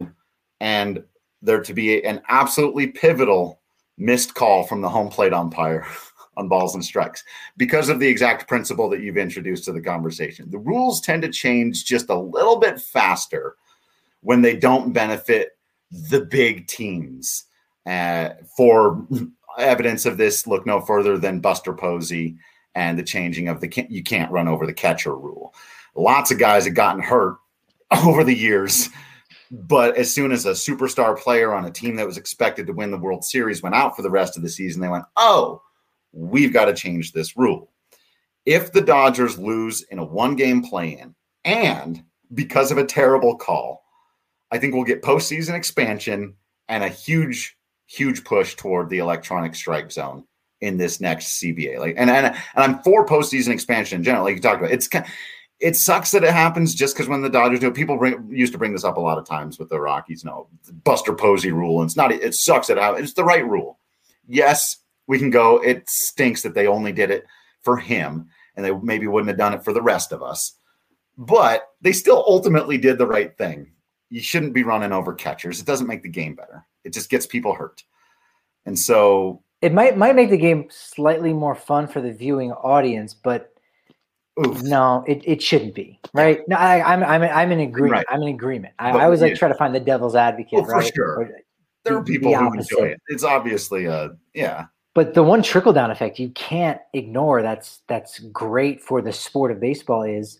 and there to be an absolutely pivotal missed call from the home plate umpire on balls and strikes because of the exact principle that you've introduced to the conversation. The rules tend to change just a little bit faster when they don't benefit the big teams. Uh, for evidence of this, look no further than Buster Posey and the changing of the you can't run over the catcher rule. Lots of guys have gotten hurt over the years, but as soon as a superstar player on a team that was expected to win the World Series went out for the rest of the season, they went, oh, we've got to change this rule. If the Dodgers lose in a one-game play-in, and because of a terrible call, I think we'll get postseason expansion and a huge, huge push toward the electronic strike zone in this next C B A. Like, and and, and I'm for postseason expansion in general. Like you talked about, it's it sucks that it happens just because when the Dodgers do it, people bring, used to bring this up a lot of times with the Rockies. No, the Buster Posey rule. And it's not. It sucks that it happens. It's the right rule. Yes, we can go. It stinks that they only did it for him, and they maybe wouldn't have done it for the rest of us. But they still ultimately did the right thing. You shouldn't be running over catchers. It doesn't make the game better. It just gets people hurt. And so it might might make the game slightly more fun for the viewing audience, but oof. no, it, it shouldn't be, right? No, I, I'm I'm I'm in agreement. Right. I'm in agreement. I, I always like yeah. try to find the devil's advocate, well, right? For sure. Or there the, are people who enjoy it. It's obviously a yeah. But the one trickle down effect you can't ignore that's that's great for the sport of baseball is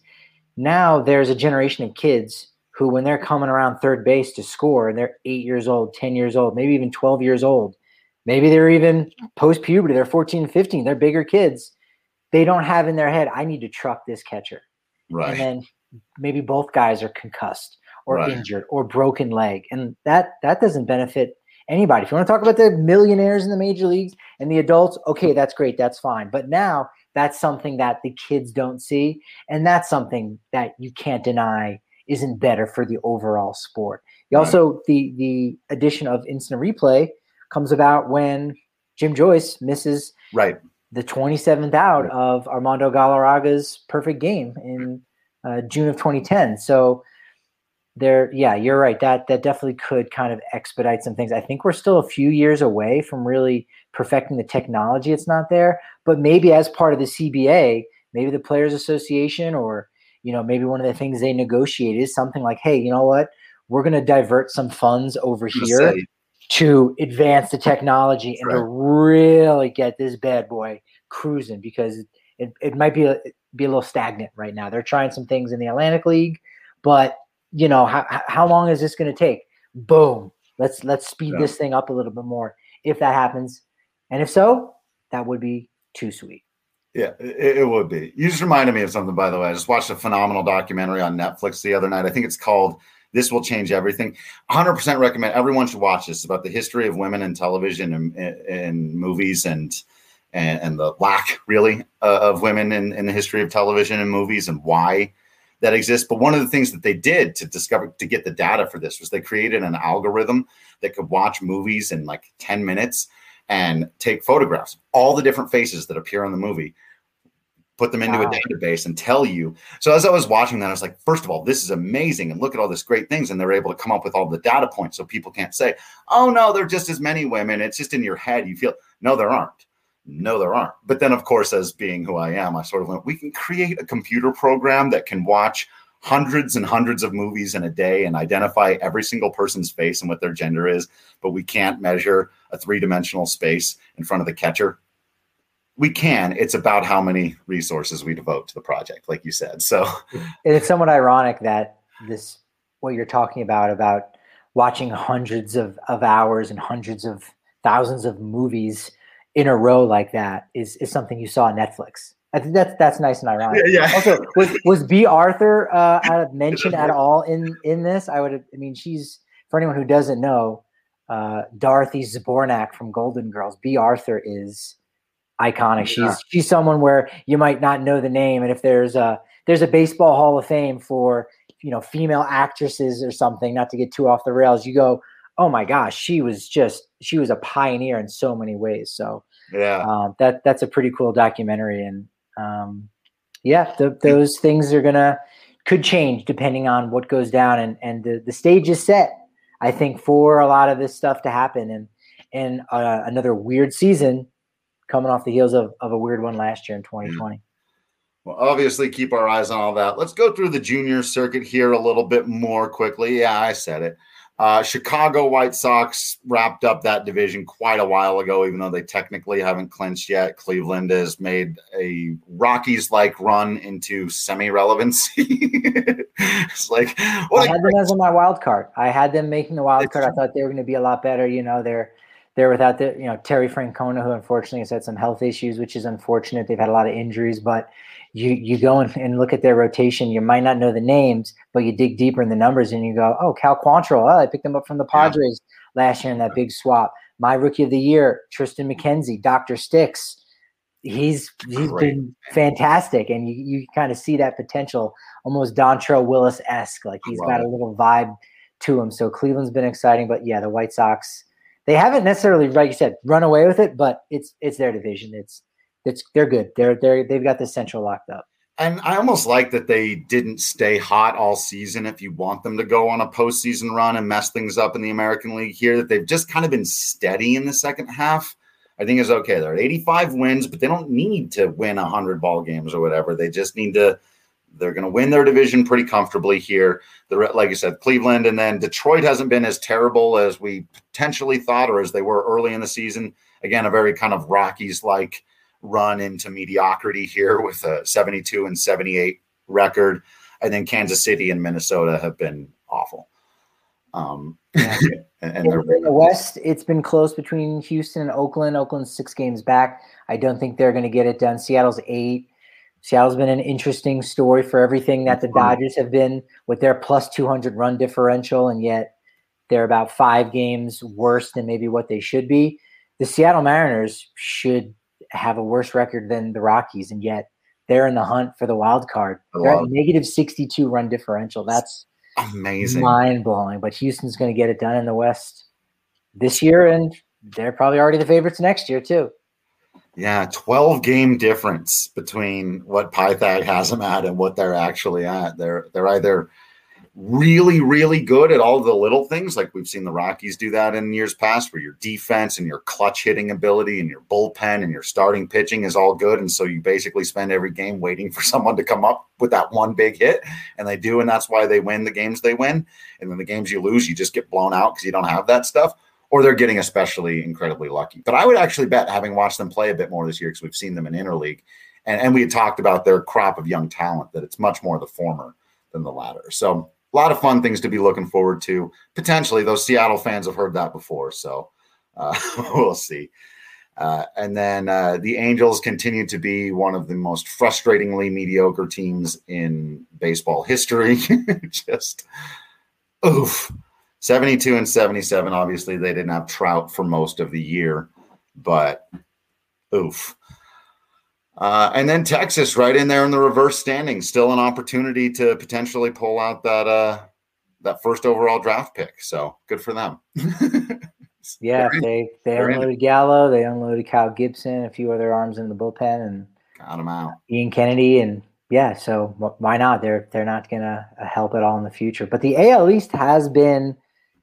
now there's a generation of kids who, when they're coming around third base to score, and they're eight years old, ten years old, maybe even twelve years old, maybe they're even post-puberty, they're fourteen, fifteen, they're bigger kids. They don't have in their head, I need to truck this catcher. Right. And then maybe both guys are concussed or right. injured or broken leg. And that that doesn't benefit anybody. If you want to talk about the millionaires in the major leagues and the adults, okay, that's great. That's fine. But now that's something that the kids don't see. And that's something that you can't deny isn't better for the overall sport. You right. Also, the the addition of instant replay comes about when Jim Joyce misses right. the twenty-seventh out right. of Armando Galarraga's perfect game in uh, June of twenty ten. So there, yeah, you're right. That that definitely could kind of expedite some things. I think we're still a few years away from really perfecting the technology. It's not there, but maybe as part of the C B A, maybe the Players Association or you know, maybe one of the things they negotiate is something like, hey, you know what? We're going to divert some funds over here say. to advance the technology and right. to really get this bad boy cruising because it, it might be a, be a little stagnant right now. They're trying some things in the Atlantic League, but, you know, how, how long is this going to take? Boom. Let's let's speed yeah. this thing up a little bit more if that happens. And if so, that would be too sweet. Yeah, it, it would be. You just reminded me of something, by the way. I just watched a phenomenal documentary on Netflix the other night. I think it's called This Will Change Everything. one hundred percent recommend. Everyone should watch this. It's about the history of women in television and in movies and, and and the lack, really, uh, of women in, in the history of television and movies and why that exists. But one of the things that they did to discover, to get the data for this was they created an algorithm that could watch movies in like ten minutes and take photographs, all the different faces that appear in the movie, put them into wow. a database and tell you. So as I was watching that, I was like, first of all, this is amazing. And look at all these great things. And they're able to come up with all the data points so people can't say, oh, no, there are just as many women. It's just in your head. You feel, no, there aren't. No, there aren't. But then, of course, as being who I am, I sort of went, we can create a computer program that can watch hundreds and hundreds of movies in a day and identify every single person's face and what their gender is, but we can't measure a three-dimensional space in front of the catcher. We can. It's about how many resources we devote to the project, like you said. So it's somewhat ironic that this, what you're talking about, about watching hundreds of, of hours and hundreds of thousands of movies in a row like that is, is something you saw on Netflix. I think that's that's nice and ironic. Yeah, yeah. Also, was was B. Arthur uh, mentioned at all in in this? I would. I mean, she's, for anyone who doesn't know, uh, Dorothy Zbornak from Golden Girls. B. Arthur is iconic. She's yeah. she's someone where you might not know the name, and if there's a there's a baseball Hall of Fame for you know female actresses or something, not to get too off the rails, you go, oh my gosh, she was just she was a pioneer in so many ways. So yeah, um, that that's a pretty cool documentary, and um, yeah, the, those things are gonna could change depending on what goes down, and and the, the stage is set, I think, for a lot of this stuff to happen, and and uh, another weird season coming off the heels of, of a weird one last year in twenty twenty. Yeah. Well, obviously, keep our eyes on all that. Let's go through the junior circuit here a little bit more quickly. Yeah, I said it. Uh, Chicago White Sox wrapped up that division quite a while ago, even though they technically haven't clinched yet. Cleveland has made a Rockies-like run into semi-relevancy. It's like, what I had them as on my wild card. I had them making the wild card. I thought they were going to be a lot better. You know, they're they're without the you know Terry Francona, who unfortunately has had some health issues, which is unfortunate. They've had a lot of injuries, but you you go and, and look at their rotation. You might not know the names, but you dig deeper in the numbers and you go, oh, Cal Quantrill. Oh, I picked him up from the Padres yeah. last year in that big swap. My rookie of the year, Tristan McKenzie, Doctor Sticks. He's he's Great. been fantastic, and you, you kind of see that potential, almost Dontrelle Willis-esque. Like he's got it. a little vibe to him. So Cleveland's been exciting, but yeah, the White Sox, they haven't necessarily, like you said, run away with it, but it's it's their division. It's it's they're good. They're they're they've got the Central locked up. And I almost like that they didn't stay hot all season. If you want them to go on a postseason run and mess things up in the American League here, that they've just kind of been steady in the second half, I think is okay. They're at eighty-five wins, but they don't need to win one hundred ball games or whatever. They just need to – they're going to win their division pretty comfortably here. The, like I said, Cleveland, and then Detroit hasn't been as terrible as we potentially thought or as they were early in the season. Again, a very kind of Rockies-like run into mediocrity here with a seventy-two and seventy-eight record. I think Kansas City and Minnesota have been awful. Um, yeah. and, and in the West, it's been close between Houston and Oakland. Oakland's six games back. I don't think they're going to get it done. Seattle's eight. Seattle's been an interesting story for everything that the Dodgers have been with their plus two hundred run differential, and yet they're about five games worse than maybe what they should be. The Seattle Mariners should have a worse record than the Rockies, and yet they're in the hunt for the wild card. They're at negative sixty-two run differential. That's amazing, mind-blowing. But Houston's going to get it done in the West this year, and they're probably already the favorites next year too. Yeah, twelve game difference between what Pythag has them at and what they're actually at. They're they're either really, really good at all the little things, like we've seen the Rockies do that in years past, where your defense and your clutch hitting ability and your bullpen and your starting pitching is all good. And so you basically spend every game waiting for someone to come up with that one big hit, and they do. And that's why they win the games they win. And then the games you lose, you just get blown out because you don't have that stuff, or they're getting especially incredibly lucky. But I would actually bet, having watched them play a bit more this year, because we've seen them in interleague, and, and we had talked about their crop of young talent, that it's much more the former than the latter. So a lot of fun things to be looking forward to. Potentially, those Seattle fans have heard that before, so uh, we'll see. Uh, and then uh, the Angels continue to be one of the most frustratingly mediocre teams in baseball history. Just, oof. seventy-two and seventy-seven. Obviously, they didn't have Trout for most of the year, but oof. Uh, and then Texas right in there in the reverse standings, still an opportunity to potentially pull out that uh, that first overall draft pick. So good for them. yeah, they they unloaded Gallo, they unloaded Kyle Gibson, a few other arms in the bullpen, and got them out. Ian Kennedy, and yeah, so why not? They're they're not going to help at all in the future. But the A L East has been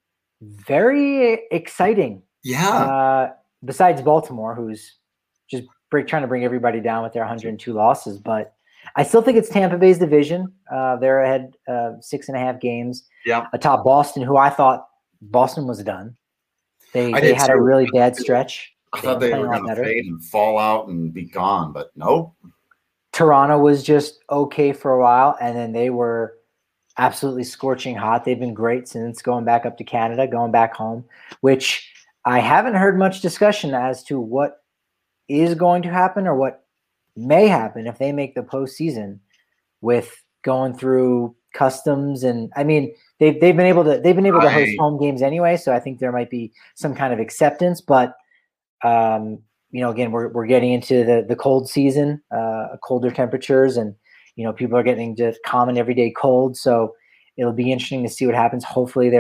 very exciting. Yeah. Uh, besides Baltimore, who's just break, trying to bring everybody down with their one hundred two losses, but I still think it's Tampa Bay's division. Uh, they're ahead uh, six and a half games. Yeah. Atop Boston, who I thought Boston was done. They I they had too. a really bad stretch. I thought they, they were going to fade and fall out and be gone, but nope. Toronto was just okay for a while, and then they were absolutely scorching hot. They've been great since going back up to Canada, going back home, which I haven't heard much discussion as to what is going to happen or what may happen if they make the postseason, with going through customs. And I mean, they've they've been able to they've been able to host I, home games anyway, so I think there might be some kind of acceptance. But um, you know, again, we're we're getting into the the cold season, uh, colder temperatures, and you know, people are getting just common everyday cold. So it'll be interesting to see what happens. Hopefully, they're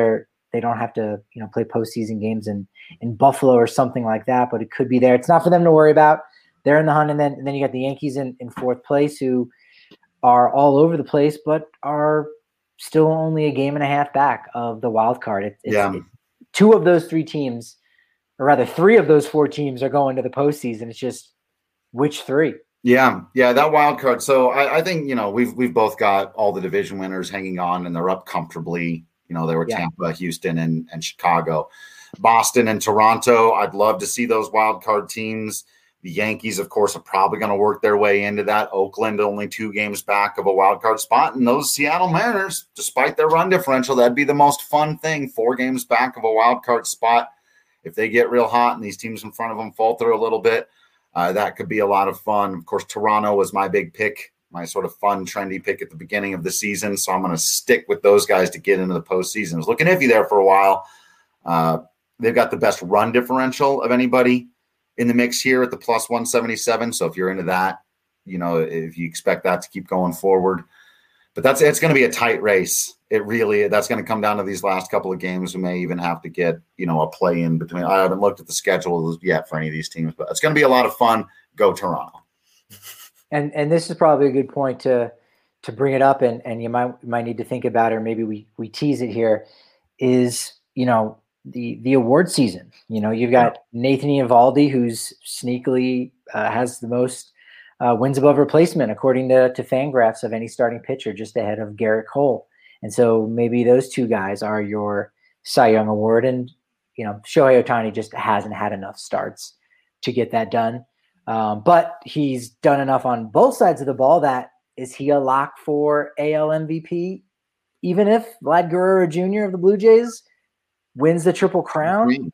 they don't have to, you know, play postseason games in, in Buffalo or something like that, but it could be there. It's not for them to worry about. They're in the hunt. And then, and then you got the Yankees in, in fourth place, who are all over the place, but are still only a game and a half back of the wild card. It, it's, yeah. it, two of those three teams, or rather three of those four teams, are going to the postseason. It's just which three? Yeah, yeah, that wild card. So I, I think, you know, we've we've both got all the division winners hanging on, and they're up comfortably. You know, they were yeah. Tampa, Houston, and, and Chicago. Boston and Toronto, I'd love to see those wild card teams. The Yankees, of course, are probably going to work their way into that. Oakland only two games back of a wild card spot. And those Seattle Mariners, despite their run differential, that'd be the most fun thing, four games back of a wild card spot. If they get real hot and these teams in front of them falter a little bit, uh, that could be a lot of fun. Of course, Toronto was my big pick, my sort of fun, trendy pick at the beginning of the season. So I'm going to stick with those guys to get into the postseason. I was looking iffy there for a while. Uh, they've got the best run differential of anybody in the mix here at the plus one seventy-seven. So if you're into that, you know, if you expect that to keep going forward, but that's, it's going to be a tight race. It really, that's going to come down to these last couple of games. We may even have to get, you know, a play in between. I haven't looked at the schedule yet for any of these teams, but it's going to be a lot of fun. Go Toronto. And, and this is probably a good point to, to bring it up. And, and you might, you might need to think about it, or maybe we, we tease it here, is, you know, the the award season. You know, you've got Nathan Eovaldi, who's sneakily uh, has the most uh, wins above replacement, according to, to Fangraphs, of any starting pitcher, just ahead of Garrett Cole. And so maybe those two guys are your Cy Young Award. And, you know, Shohei Ohtani just hasn't had enough starts to get that done. Um, but he's done enough on both sides of the ball that, is he a lock for A L M V P, even if Vlad Guerrero Junior of the Blue Jays wins the Triple Crown?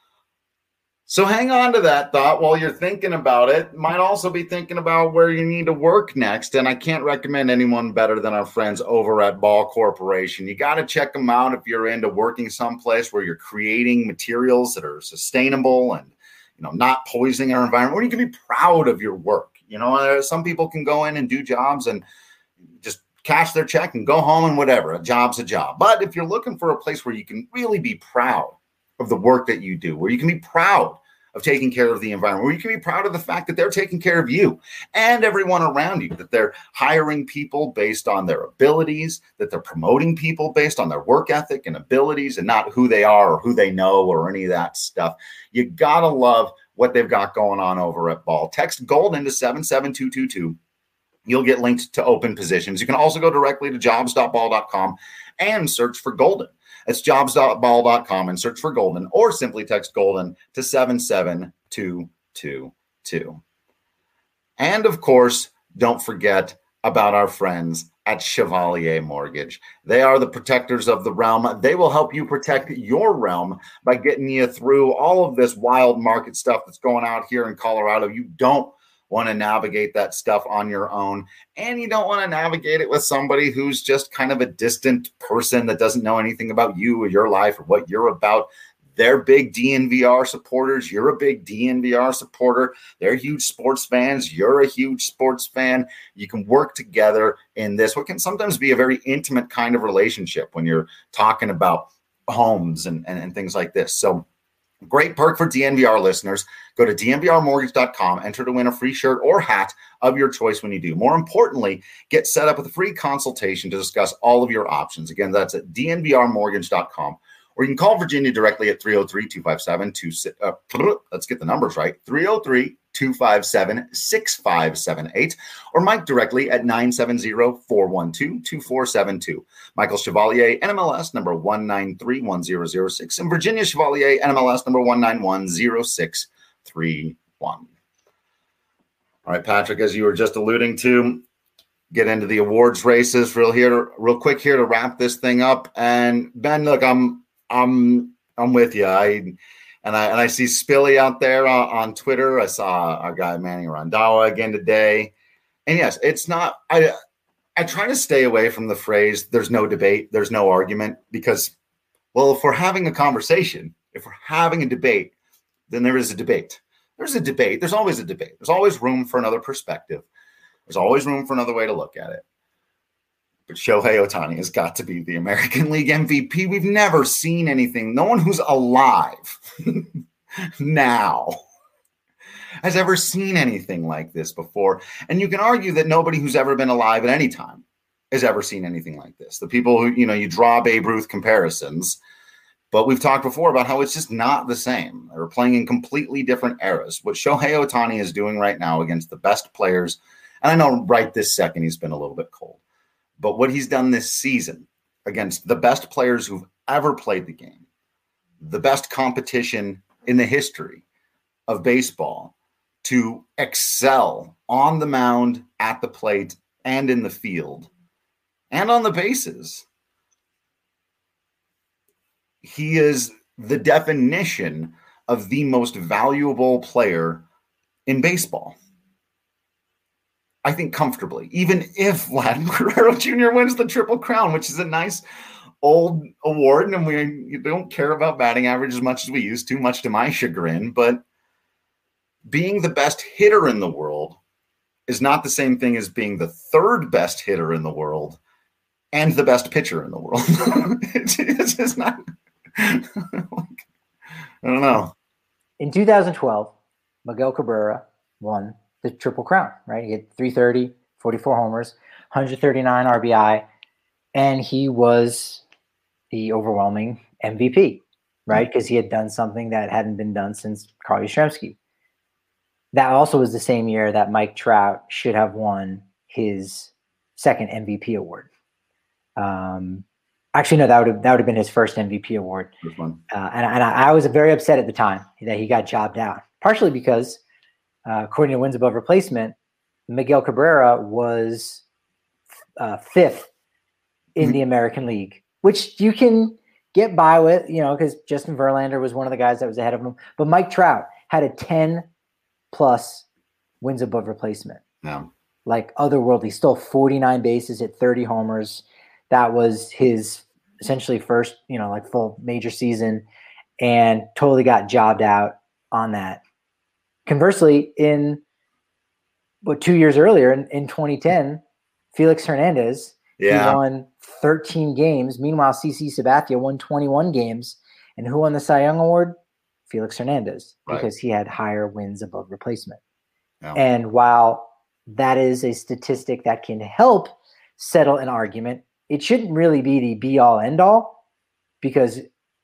So hang on to that thought while you're thinking about it. Might also be thinking about where you need to work next. And I can't recommend anyone better than our friends over at Ball Corporation. You got to check them out if you're into working someplace where you're creating materials that are sustainable and, you know, not poisoning our environment, where you can be proud of your work. You know, some people can go in and do jobs and just cash their check and go home and whatever. A job's a job. But if you're looking for a place where you can really be proud of the work that you do, where you can be proud of taking care of the environment, where you can be proud of the fact that they're taking care of you and everyone around you, that they're hiring people based on their abilities, that they're promoting people based on their work ethic and abilities and not who they are or who they know or any of that stuff. You got to love what they've got going on over at Ball. Text GOLDEN to seven seven two two two. You'll get linked to open positions. You can also go directly to jobs dot ball dot com and search for Golden. It's jobs dot ball dot com and search for Golden, or simply text Golden to seven seven two two two. And of course, don't forget about our friends at Chevalier Mortgage. They are the protectors of the realm. They will help you protect your realm by getting you through all of this wild market stuff that's going out here in Colorado. You don't want to navigate that stuff on your own, and you don't want to navigate it with somebody who's just kind of a distant person that doesn't know anything about you or your life or what you're about. They're big D N V R supporters. You're a big D N V R supporter. They're huge sports fans. You're a huge sports fan. You can work together in this, what can sometimes be a very intimate kind of relationship when you're talking about homes and, and, and things like this. So great perk for D N V R listeners. Go to D N V R mortgage dot com, enter to win a free shirt or hat of your choice when you do. More importantly, get set up with a free consultation to discuss all of your options. Again, that's at D N V R mortgage dot com. Or you can call Virginia directly at three oh three, two five seven, two six uh, let's get the numbers right, three oh three, two five seven, six five seven eight, or Mike directly at nine seven zero, four one two, two four seven two. Michael Chevalier, N M L S number one nine three one zero zero six, and Virginia Chevalier, N M L S number one nine one zero six three one. All right, Patrick, as you were just alluding to, get into the awards races real here, real quick here to wrap this thing up. And Ben, look, I'm I'm I'm with you. I and I and I see Spilly out there on, on Twitter. I saw our guy Manny Randhawa again today. And yes, it's not. I I try to stay away from the phrase "there's no debate, there's no argument," because, well, if we're having a conversation, if we're having a debate, then there is a debate. There's a debate. There's always a debate. There's always room for another perspective. There's always room for another way to look at it. But Shohei Ohtani has got to be the American League M V P. We've never seen anything. No one who's alive now has ever seen anything like this before. And you can argue that nobody who's ever been alive at any time has ever seen anything like this. The people who, you know, you draw Babe Ruth comparisons, but we've talked before about how it's just not the same. They're playing in completely different eras. What Shohei Ohtani is doing right now against the best players, and I know right this second he's been a little bit cold, but what he's done this season against the best players who've ever played the game, the best competition in the history of baseball, to excel on the mound, at the plate, and in the field, and on the bases. He is the definition of the most valuable player in baseball. I think comfortably, even if Vladimir Guerrero Junior wins the Triple Crown, which is a nice old award, and we don't care about batting average as much as we used to, much to my chagrin, but being the best hitter in the world is not the same thing as being the third best hitter in the world and the best pitcher in the world. it's, it's just not, like, I don't know. In two thousand twelve, Miguel Cabrera won the Triple Crown, right? He had three thirty, forty-four homers, one hundred thirty-nine R B I, and he was the overwhelming M V P, right? Because he had done something that hadn't been done since Carl Yastrzemski. That also was the same year that Mike Trout should have won his second M V P award. Um, actually, no, that would have that would have been his first M V P award. Uh, and and I, I was very upset at the time that he got jobbed out, partially because Uh, according to wins above replacement, Miguel Cabrera was uh, fifth in the American League, which you can get by with, you know, because Justin Verlander was one of the guys that was ahead of him. But Mike Trout had a ten plus wins above replacement. Yeah. Like otherworldly. Stole forty-nine bases, hit thirty homers. That was his essentially first, you know, like full major season, and totally got jobbed out on that. Conversely, in what two years earlier, in, in twenty ten, Felix Hernandez, yeah. he won thirteen games. Meanwhile, C C Sabathia won twenty-one games. And who won the Cy Young Award? Felix Hernandez, right. because he had higher wins above replacement. Yeah. And while that is a statistic that can help settle an argument, it shouldn't really be the be-all, end-all, because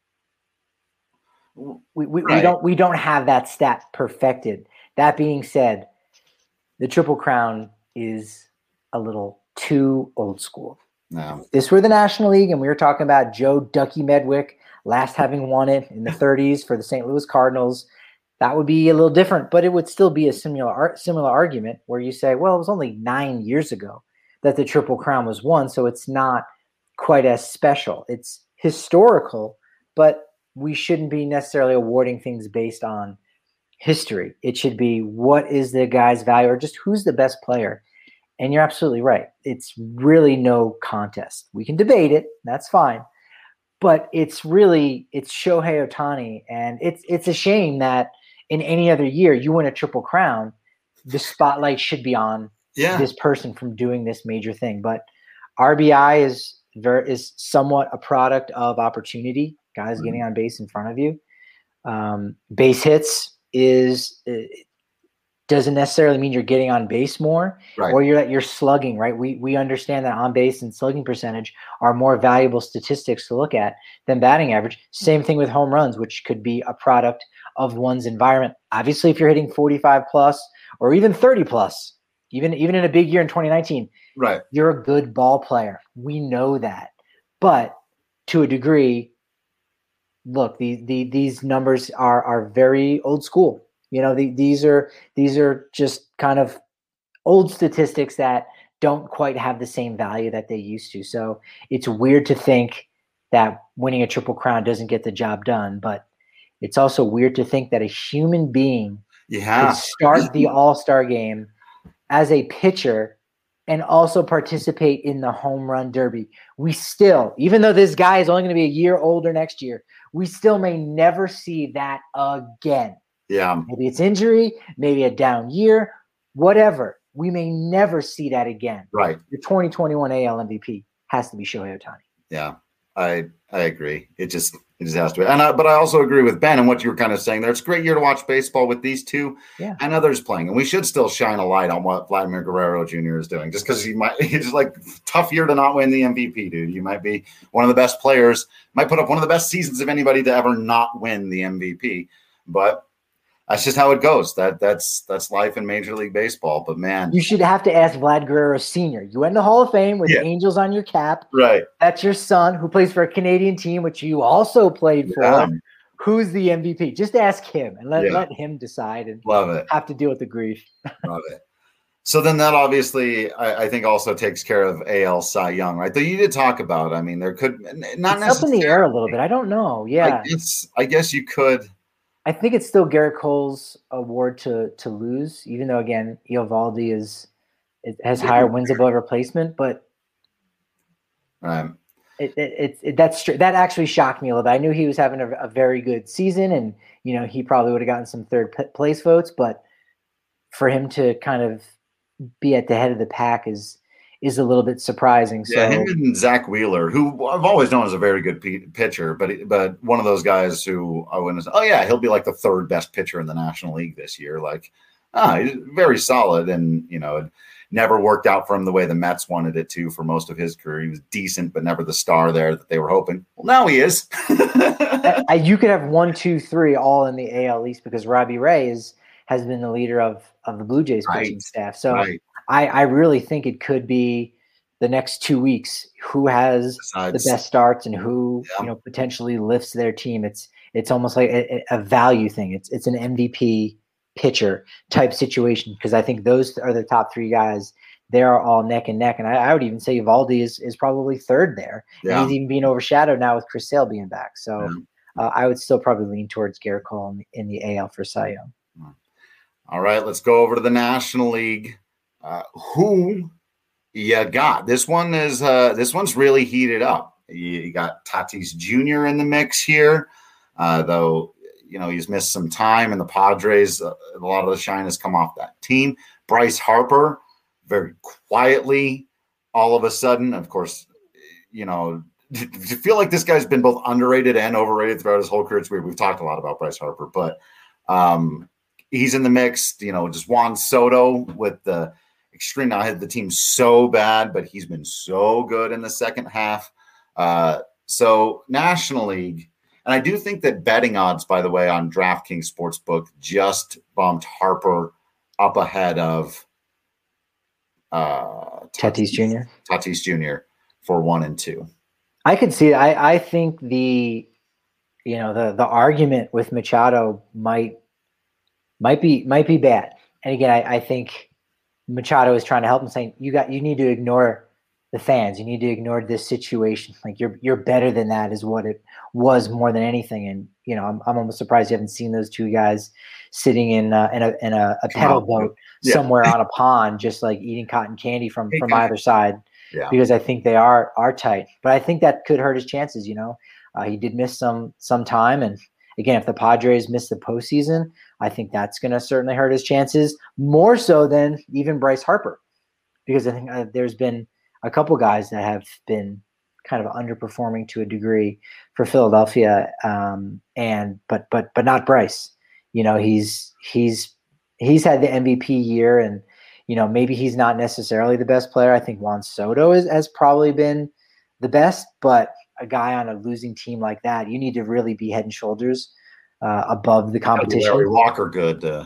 We, we, right. we don't we don't have that stat perfected. That being said, the Triple Crown is a little too old school. No. If this were the National League and we were talking about Joe Ducky Medwick last having won it in the thirties for the Saint Louis Cardinals, that would be a little different, but it would still be a similar similar argument where you say, well, it was only nine years ago that the Triple Crown was won, so it's not quite as special. It's historical, but we shouldn't be necessarily awarding things based on history. It should be what is the guy's value, or just who's the best player. And you're absolutely right. It's really no contest. We can debate it. That's fine. But it's really, it's Shohei Ohtani. And it's it's a shame that in any other year you win a Triple Crown, the spotlight should be on yeah. this person from doing this major thing. But R B I is very, is somewhat a product of opportunity. Guys mm-hmm. getting on base in front of you. Um, base hits is uh, doesn't necessarily mean you're getting on base more, right. or you're that you're slugging. Right? We we understand that on base and slugging percentage are more valuable statistics to look at than batting average. Same thing with home runs, which could be a product of one's environment. Obviously, if you're hitting forty-five plus or even thirty plus, even even in a big year in twenty nineteen, right, you're a good ball player. We know that, but to a degree. Look, the, the, these numbers are, are very old school. You know, the, these are these are just kind of old statistics that don't quite have the same value that they used to. So it's weird to think that winning a Triple Crown doesn't get the job done. But it's also weird to think that a human being yeah. could start the All-Star game as a pitcher and also participate in the home run derby. We still, even though this guy is only going to be a year older next year, we still may never see that again. Yeah. Maybe it's injury, maybe a down year, whatever. We may never see that again. Right. The twenty twenty-one A L M V P. has to be Shohei Ohtani. Yeah, I I agree. It just it just has to be. And I, but I also agree with Ben and what you were kind of saying there. It's a great year to watch baseball with these two yeah. and others playing. And we should still shine a light on what Vladimir Guerrero Junior is doing. Just because he might, it's like tough year to not win the M V P, dude. You might be one of the best players, might put up one of the best seasons of anybody to ever not win the M V P. But that's just how it goes. That that's that's life in Major League Baseball. But man, you should have to ask Vlad Guerrero Senior You went in the Hall of Fame with yeah. the Angels on your cap. Right. That's your son who plays for a Canadian team, which you also played for. Yeah. Who's the M V P? Just ask him and let, yeah. let him decide and love it. Have to deal with the grief. Love it. So then that obviously, I, I think, also takes care of A L Cy Young, right? That you did talk about. I mean, there could not it's up in the air a little bit. I don't know. Yeah, I guess, I guess you could. I think it's still Garrett Cole's award to to lose, even though again Eovaldi is it has higher wins above replacement, but um, it, it, it, it that's that actually shocked me a little bit. I knew he was having a, a very good season, and you know he probably would have gotten some third p- place votes, but for him to kind of be at the head of the pack is is a little bit surprising. So yeah, him and Zach Wheeler, who I've always known as a very good p- pitcher, but but one of those guys who I wouldn't say, oh yeah, he'll be like the third best pitcher in the National League this year. Like, ah, he's very solid, and you know, it never worked out for him the way the Mets wanted it to for most of his career. He was decent, but never the star there that they were hoping. Well, now he is. I, you could have one, two, three all in the A L East because Robbie Ray is has been the leader of of the Blue Jays pitching right. staff. So. Right. I, I really think it could be the next two weeks who has Besides, the best starts and who yeah. you know potentially lifts their team. It's it's almost like a, a value thing. It's it's an M V P pitcher type situation because I think those are the top three guys. They're all neck and neck, and I, I would even say Eovaldi is is probably third there. Yeah. And he's even being overshadowed now with Chris Sale being back. So yeah. uh, I would still probably lean towards Garrett Cole in the, in the A L for Cy Young. All right, let's go over to the National League. Uh, who you got? This one is uh, this one's really heated up. You, you got Tatis Junior in the mix here, uh, though you know he's missed some time, and the Padres. Uh, a lot of the shine has come off that team. Bryce Harper, very quietly, all of a sudden, of course, you know, do you feel like this guy's been both underrated and overrated throughout his whole career? It's weird. We've talked a lot about Bryce Harper, but um, he's in the mix. You know, just Juan Soto with the extreme. Now, I had the team so bad, but he's been so good in the second half. Uh, so National League, and I do think that betting odds, by the way, on DraftKings Sportsbook just bumped Harper up ahead of uh, Tatis Junior Tatis Junior for one and two. I could see. I I think the you know the the argument with Machado might might be might be bad. And again, I, I think Machado is trying to help him, saying you got you need to ignore the fans. You need to ignore this situation. Like you're you're better than that is what it was more than anything. And you know, I'm I'm almost surprised you haven't seen those two guys sitting in uh, in a in a, a pedal boat yeah. somewhere on a pond, just like eating cotton candy from from either side. Yeah. Because I think they are are tight. But I think that could hurt his chances. You know, uh, he did miss some some time, and again, if the Padres miss the postseason, I think that's going to certainly hurt his chances more so than even Bryce Harper, because I think uh, there's been a couple guys that have been kind of underperforming to a degree for Philadelphia, um, and but but but not Bryce. You know, he's he's he's had the M V P year, and you know maybe he's not necessarily the best player. I think Juan Soto is, has probably been the best, but a guy on a losing team like that, you need to really be head and shoulders uh, above the competition. Larry Walker, good. Uh...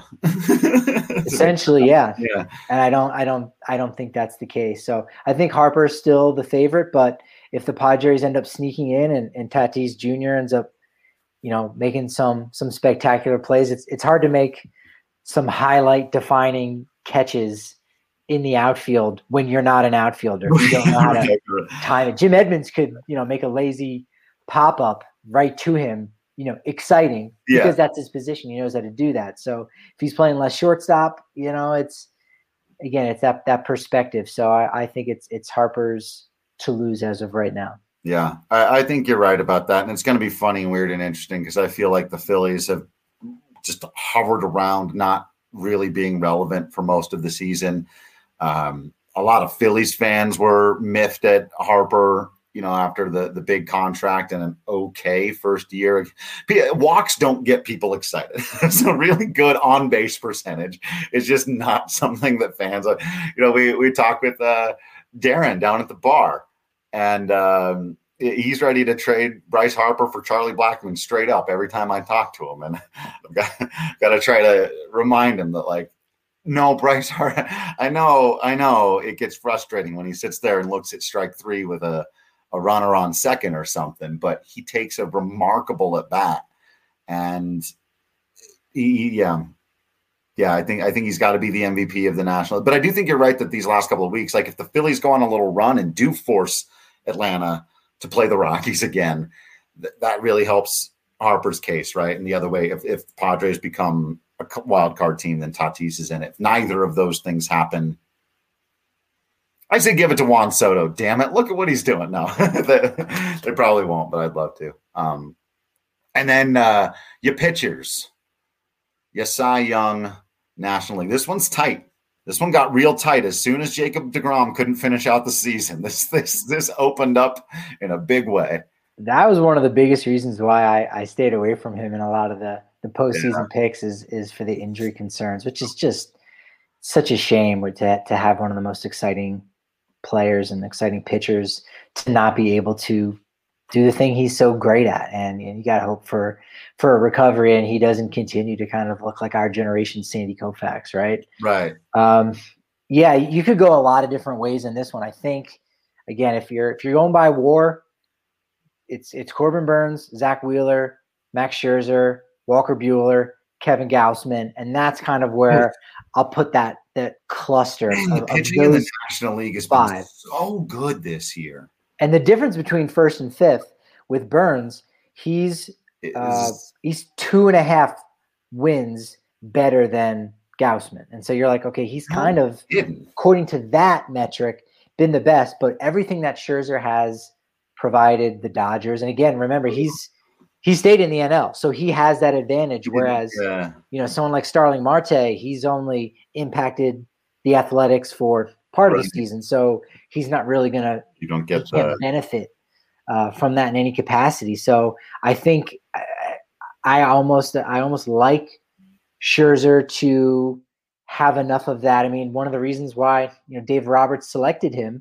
Essentially, yeah. Yeah. And I don't, I don't, I don't think that's the case. So I think Harper's still the favorite, but if the Padres end up sneaking in and, and Tatis Junior ends up, you know, making some some spectacular plays, it's it's hard to make some highlight defining catches in the outfield when you're not an outfielder. You don't know how to time it. Jim Edmonds could, you know, make a lazy pop up right to him, you know, exciting yeah. because that's his position. He knows how to do that. So if he's playing less shortstop, you know, it's again, it's that that perspective. So I, I think it's it's Harper's to lose as of right now. Yeah, I, I think you're right about that. And it's going to be funny and weird and interesting because I feel like the Phillies have just hovered around not really being relevant for most of the season. Um, a lot of Phillies fans were miffed at Harper, you know, after the, the big contract and an okay first year. Walks don't get people excited. So really good on-base percentage is just not something that fans are. You know, we, we talked with uh, Darren down at the bar, and um, he's ready to trade Bryce Harper for Charlie Blackmon straight up every time I talk to him. And I've got, got to try to remind him that, like, no, Bryce Harper, I know, I know it gets frustrating when he sits there and looks at strike three with a, a runner on second or something, but he takes a remarkable at bat. And he, yeah, yeah, I think, I think he's got to be the M V P of the National. But I do think you're right that these last couple of weeks, like if the Phillies go on a little run and do force Atlanta to play the Rockies again, th- that really helps Harper's case, right? And the other way, if, if the Padres become a wild card team, then Tatis is in it. If neither of those things happen, I say give it to Juan Soto. Damn it. Look at what he's doing now. they, they probably won't, but I'd love to. Um, and then uh, your pitchers, your Cy Young National League. This one's tight. This one got real tight as soon as Jacob deGrom couldn't finish out the season. This this this opened up in a big way. That was one of the biggest reasons why I, I stayed away from him in a lot of the, the postseason yeah. picks is is for the injury concerns, which is just such a shame to to have one of the most exciting players and exciting pitchers to not be able to do the thing he's so great at. And, and you got to hope for, for a recovery and he doesn't continue to kind of look like our generation Sandy Koufax, right? Right. Um, yeah, you could go a lot of different ways in this one. I think, again, if you're if you're going by WAR, it's it's Corbin Burnes, Zach Wheeler, Max Scherzer, Walker Buehler, Kevin Gausman, and that's kind of where I'll put that that cluster. Man, of, the pitching of in those the National League has five. been so good this year. And the difference between first and fifth with Burnes, he's uh, he's two and a half wins better than Gausman. And so you're like, okay, he's kind no, of, according to that metric, been the best. But everything that Scherzer has provided the Dodgers, and again, remember, he's he stayed in the N L, so he has that advantage. Whereas, yeah. you know, someone like Starling Marte, he's only impacted the Athletics for part right. of the season, so he's not really gonna. You don't get the benefit uh, from that in any capacity. So I think I, I almost I almost like Scherzer to have enough of that. I mean, one of the reasons why you know Dave Roberts selected him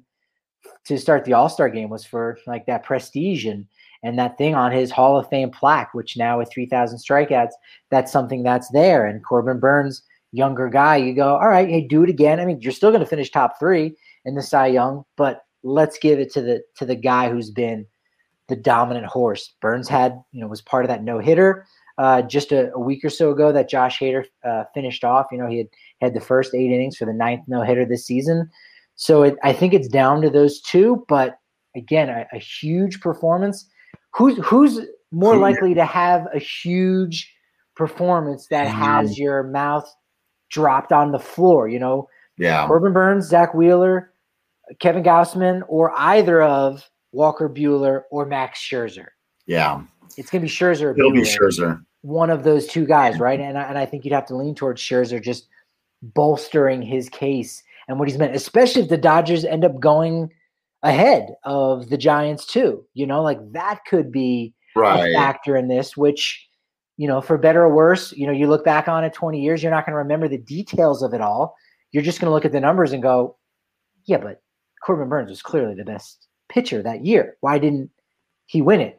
to start the All-Star game was for like that prestige and and that thing on his Hall of Fame plaque, which now with three thousand strikeouts, that's something that's there. And Corbin Burnes, younger guy, you go, all right, hey, do it again. I mean, you're still going to finish top three in the Cy Young, but let's give it to the to the guy who's been the dominant horse. Burnes had, you know, was part of that no-hitter uh, just a, a week or so ago that Josh Hader uh, finished off. You know, he had had the first eight innings for the ninth no-hitter this season. So it, I think it's down to those two, but again, a, a huge performance. Who's who's more likely to have a huge performance that has your mouth dropped on the floor? You know, yeah, Corbin Burnes, Zach Wheeler, Kevin Gausman, or either of Walker Buehler or Max Scherzer. Yeah, it's gonna be Scherzer. Or It'll Buehler, be Scherzer. One of those two guys, right? And I, and I think you'd have to lean towards Scherzer, just bolstering his case and what he's meant, especially if the Dodgers end up going ahead of the Giants too. You know, like that could be right. a factor in this, which, you know, for better or worse, you know, you look back on it twenty years, you're not going to remember the details of it all. You're just going to look at the numbers and go, yeah, but Corbin Burnes was clearly the best pitcher that year. Why didn't he win it?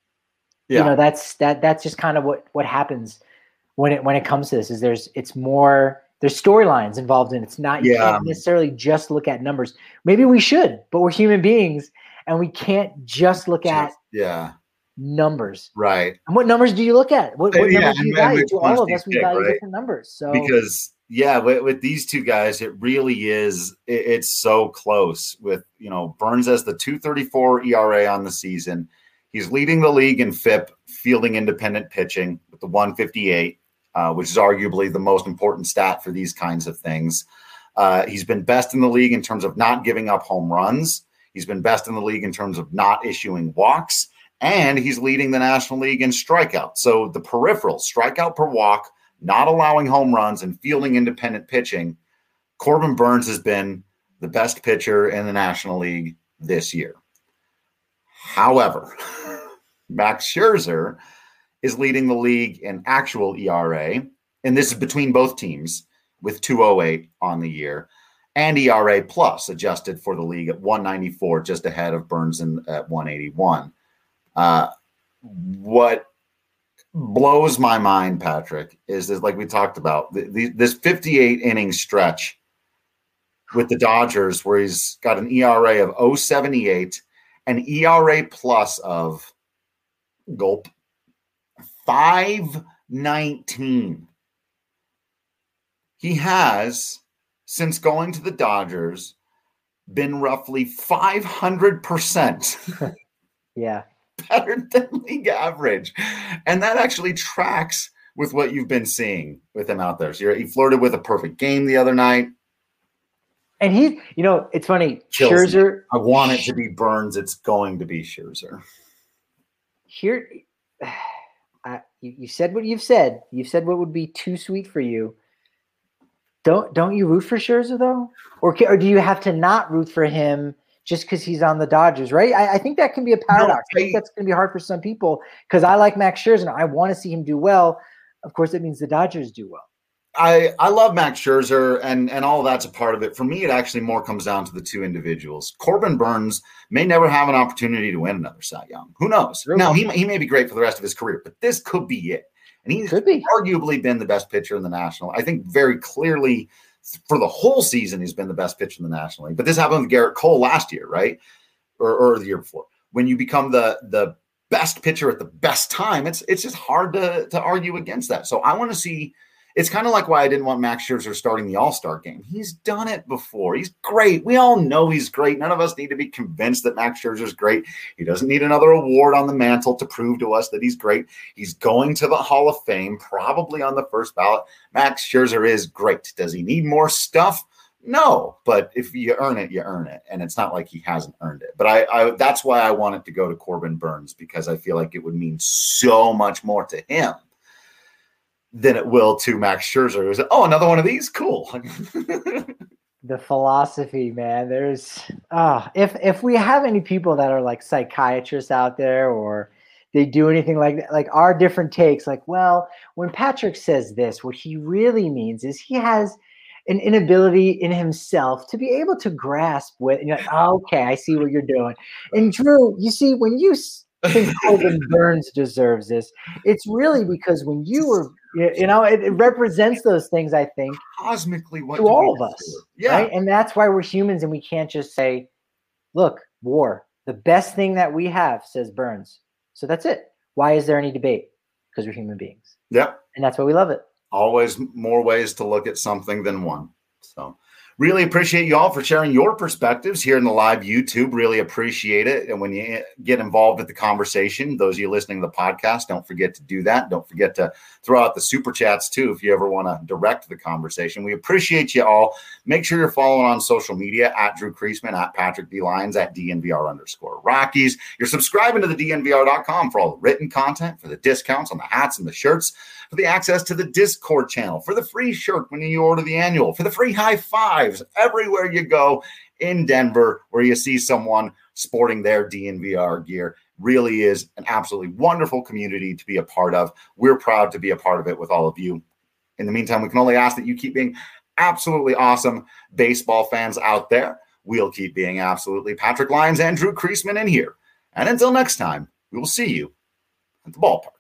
Yeah. You know, that's that that's just kind of what what happens when it when it comes to this is there's it's more there's storylines involved in it. It's not you yeah. can't necessarily just look at numbers. Maybe we should, but we're human beings and we can't just look just, at yeah. numbers. Right. And what numbers do you look at? What, what yeah, numbers do you value? To all of us, we pick, value right? different numbers. So because yeah, with, with these two guys, it really is. It, it's so close. With you know, Burnes has the two thirty-four E R A on the season. He's leading the league in F I P, fielding independent pitching with the one fifty-eight, uh, which is arguably the most important stat for these kinds of things. Uh, he's been best in the league in terms of not giving up home runs. He's been best in the league in terms of not issuing walks. And he's leading the National League in strikeouts. So the peripheral, strikeout per walk, not allowing home runs, and fielding independent pitching, Corbin Burnes has been the best pitcher in the National League this year. However, Max Scherzer is leading the league in actual E R A, and this is between both teams, with two oh eight on the year, and E R A plus adjusted for the league at one ninety-four, just ahead of Burns in, at one eighty-one. Uh, what blows my mind, Patrick, is that, like we talked about, the, the, this fifty-eight inning stretch with the Dodgers, where he's got an E R A of oh seventy-eight, an E R A plus of gulp five nineteen. He has, since going to the Dodgers, been roughly five hundred percent yeah. better than league average. And that actually tracks with what you've been seeing with him out there. So you're, he flirted with a perfect game the other night. And he, you know, it's funny. Kills Scherzer. Me. I want it to be Burns. It's going to be Scherzer. Here, I, you, you said what you've said. You've said what would be too sweet for you. Don't don't you root for Scherzer though, or or do you have to not root for him just because he's on the Dodgers? Right? I, I think that can be a paradox. No, I, I think that's going to be hard for some people because I like Max Scherzer and I want to see him do well. Of course, that means the Dodgers do well. I, I love Max Scherzer, and, and all of that's a part of it. For me, it actually more comes down to the two individuals. Corbin Burns may never have an opportunity to win another Cy Young. Who knows? Really? Now, he, he may be great for the rest of his career, but this could be it. And he's could be. arguably been the best pitcher in the National. I think very clearly for the whole season, he's been the best pitcher in the National League. But this happened with Garrett Cole last year, right? Or, or the year before. When you become the the best pitcher at the best time, it's it's just hard to, to argue against that. So I want to see – it's kind of like why I didn't want Max Scherzer starting the All-Star game. He's done it before. He's great. We all know he's great. None of us need to be convinced that Max Scherzer is great. He doesn't need another award on the mantle to prove to us that he's great. He's going to the Hall of Fame, probably on the first ballot. Max Scherzer is great. Does he need more stuff? No, but if you earn it, you earn it. And it's not like he hasn't earned it. But I, I that's why I want it to go to Corbin Burns, because I feel like it would mean so much more to him than it will to Max Scherzer. It was, oh, another one of these? Cool. The philosophy, man. There's uh, if if we have any people that are like psychiatrists out there, or they do anything like that, like our different takes, like, well, when Patrick says this, what he really means is he has an inability in himself to be able to grasp what, and you're like, oh, okay, I see what you're doing. And Drew, you see, when you think Corbin Burns deserves this, it's really because when you were, you know, it, it represents those things, I think, cosmically what to all of us. Yeah. Right? And that's why we're humans and we can't just say, look, war, the best thing that we have, says Burns. So that's it. Why is there any debate? Because we're human beings. Yep. And that's why we love it. Always more ways to look at something than one. So really appreciate you all for sharing your perspectives here in the live YouTube. Really appreciate it. And when you get involved with the conversation, those of you listening to the podcast, don't forget to do that. Don't forget to throw out the super chats too if you ever want to direct the conversation. We appreciate you all. Make sure you're following on social media at Drew Creasman, at Patrick D. Lyons, at D N V R underscore Rockies. You're subscribing to the D N V R dot com for all the written content, for the discounts on the hats and the shirts, for the access to the Discord channel, for the free shirt when you order the annual, for the free high fives everywhere you go in Denver where you see someone sporting their D N V R gear. Really is an absolutely wonderful community to be a part of. We're proud to be a part of it with all of you. In the meantime, we can only ask that you keep being absolutely awesome baseball fans out there. We'll keep being absolutely Patrick Lyons and Drew Creasman in here. And until next time, we will see you at the ballpark.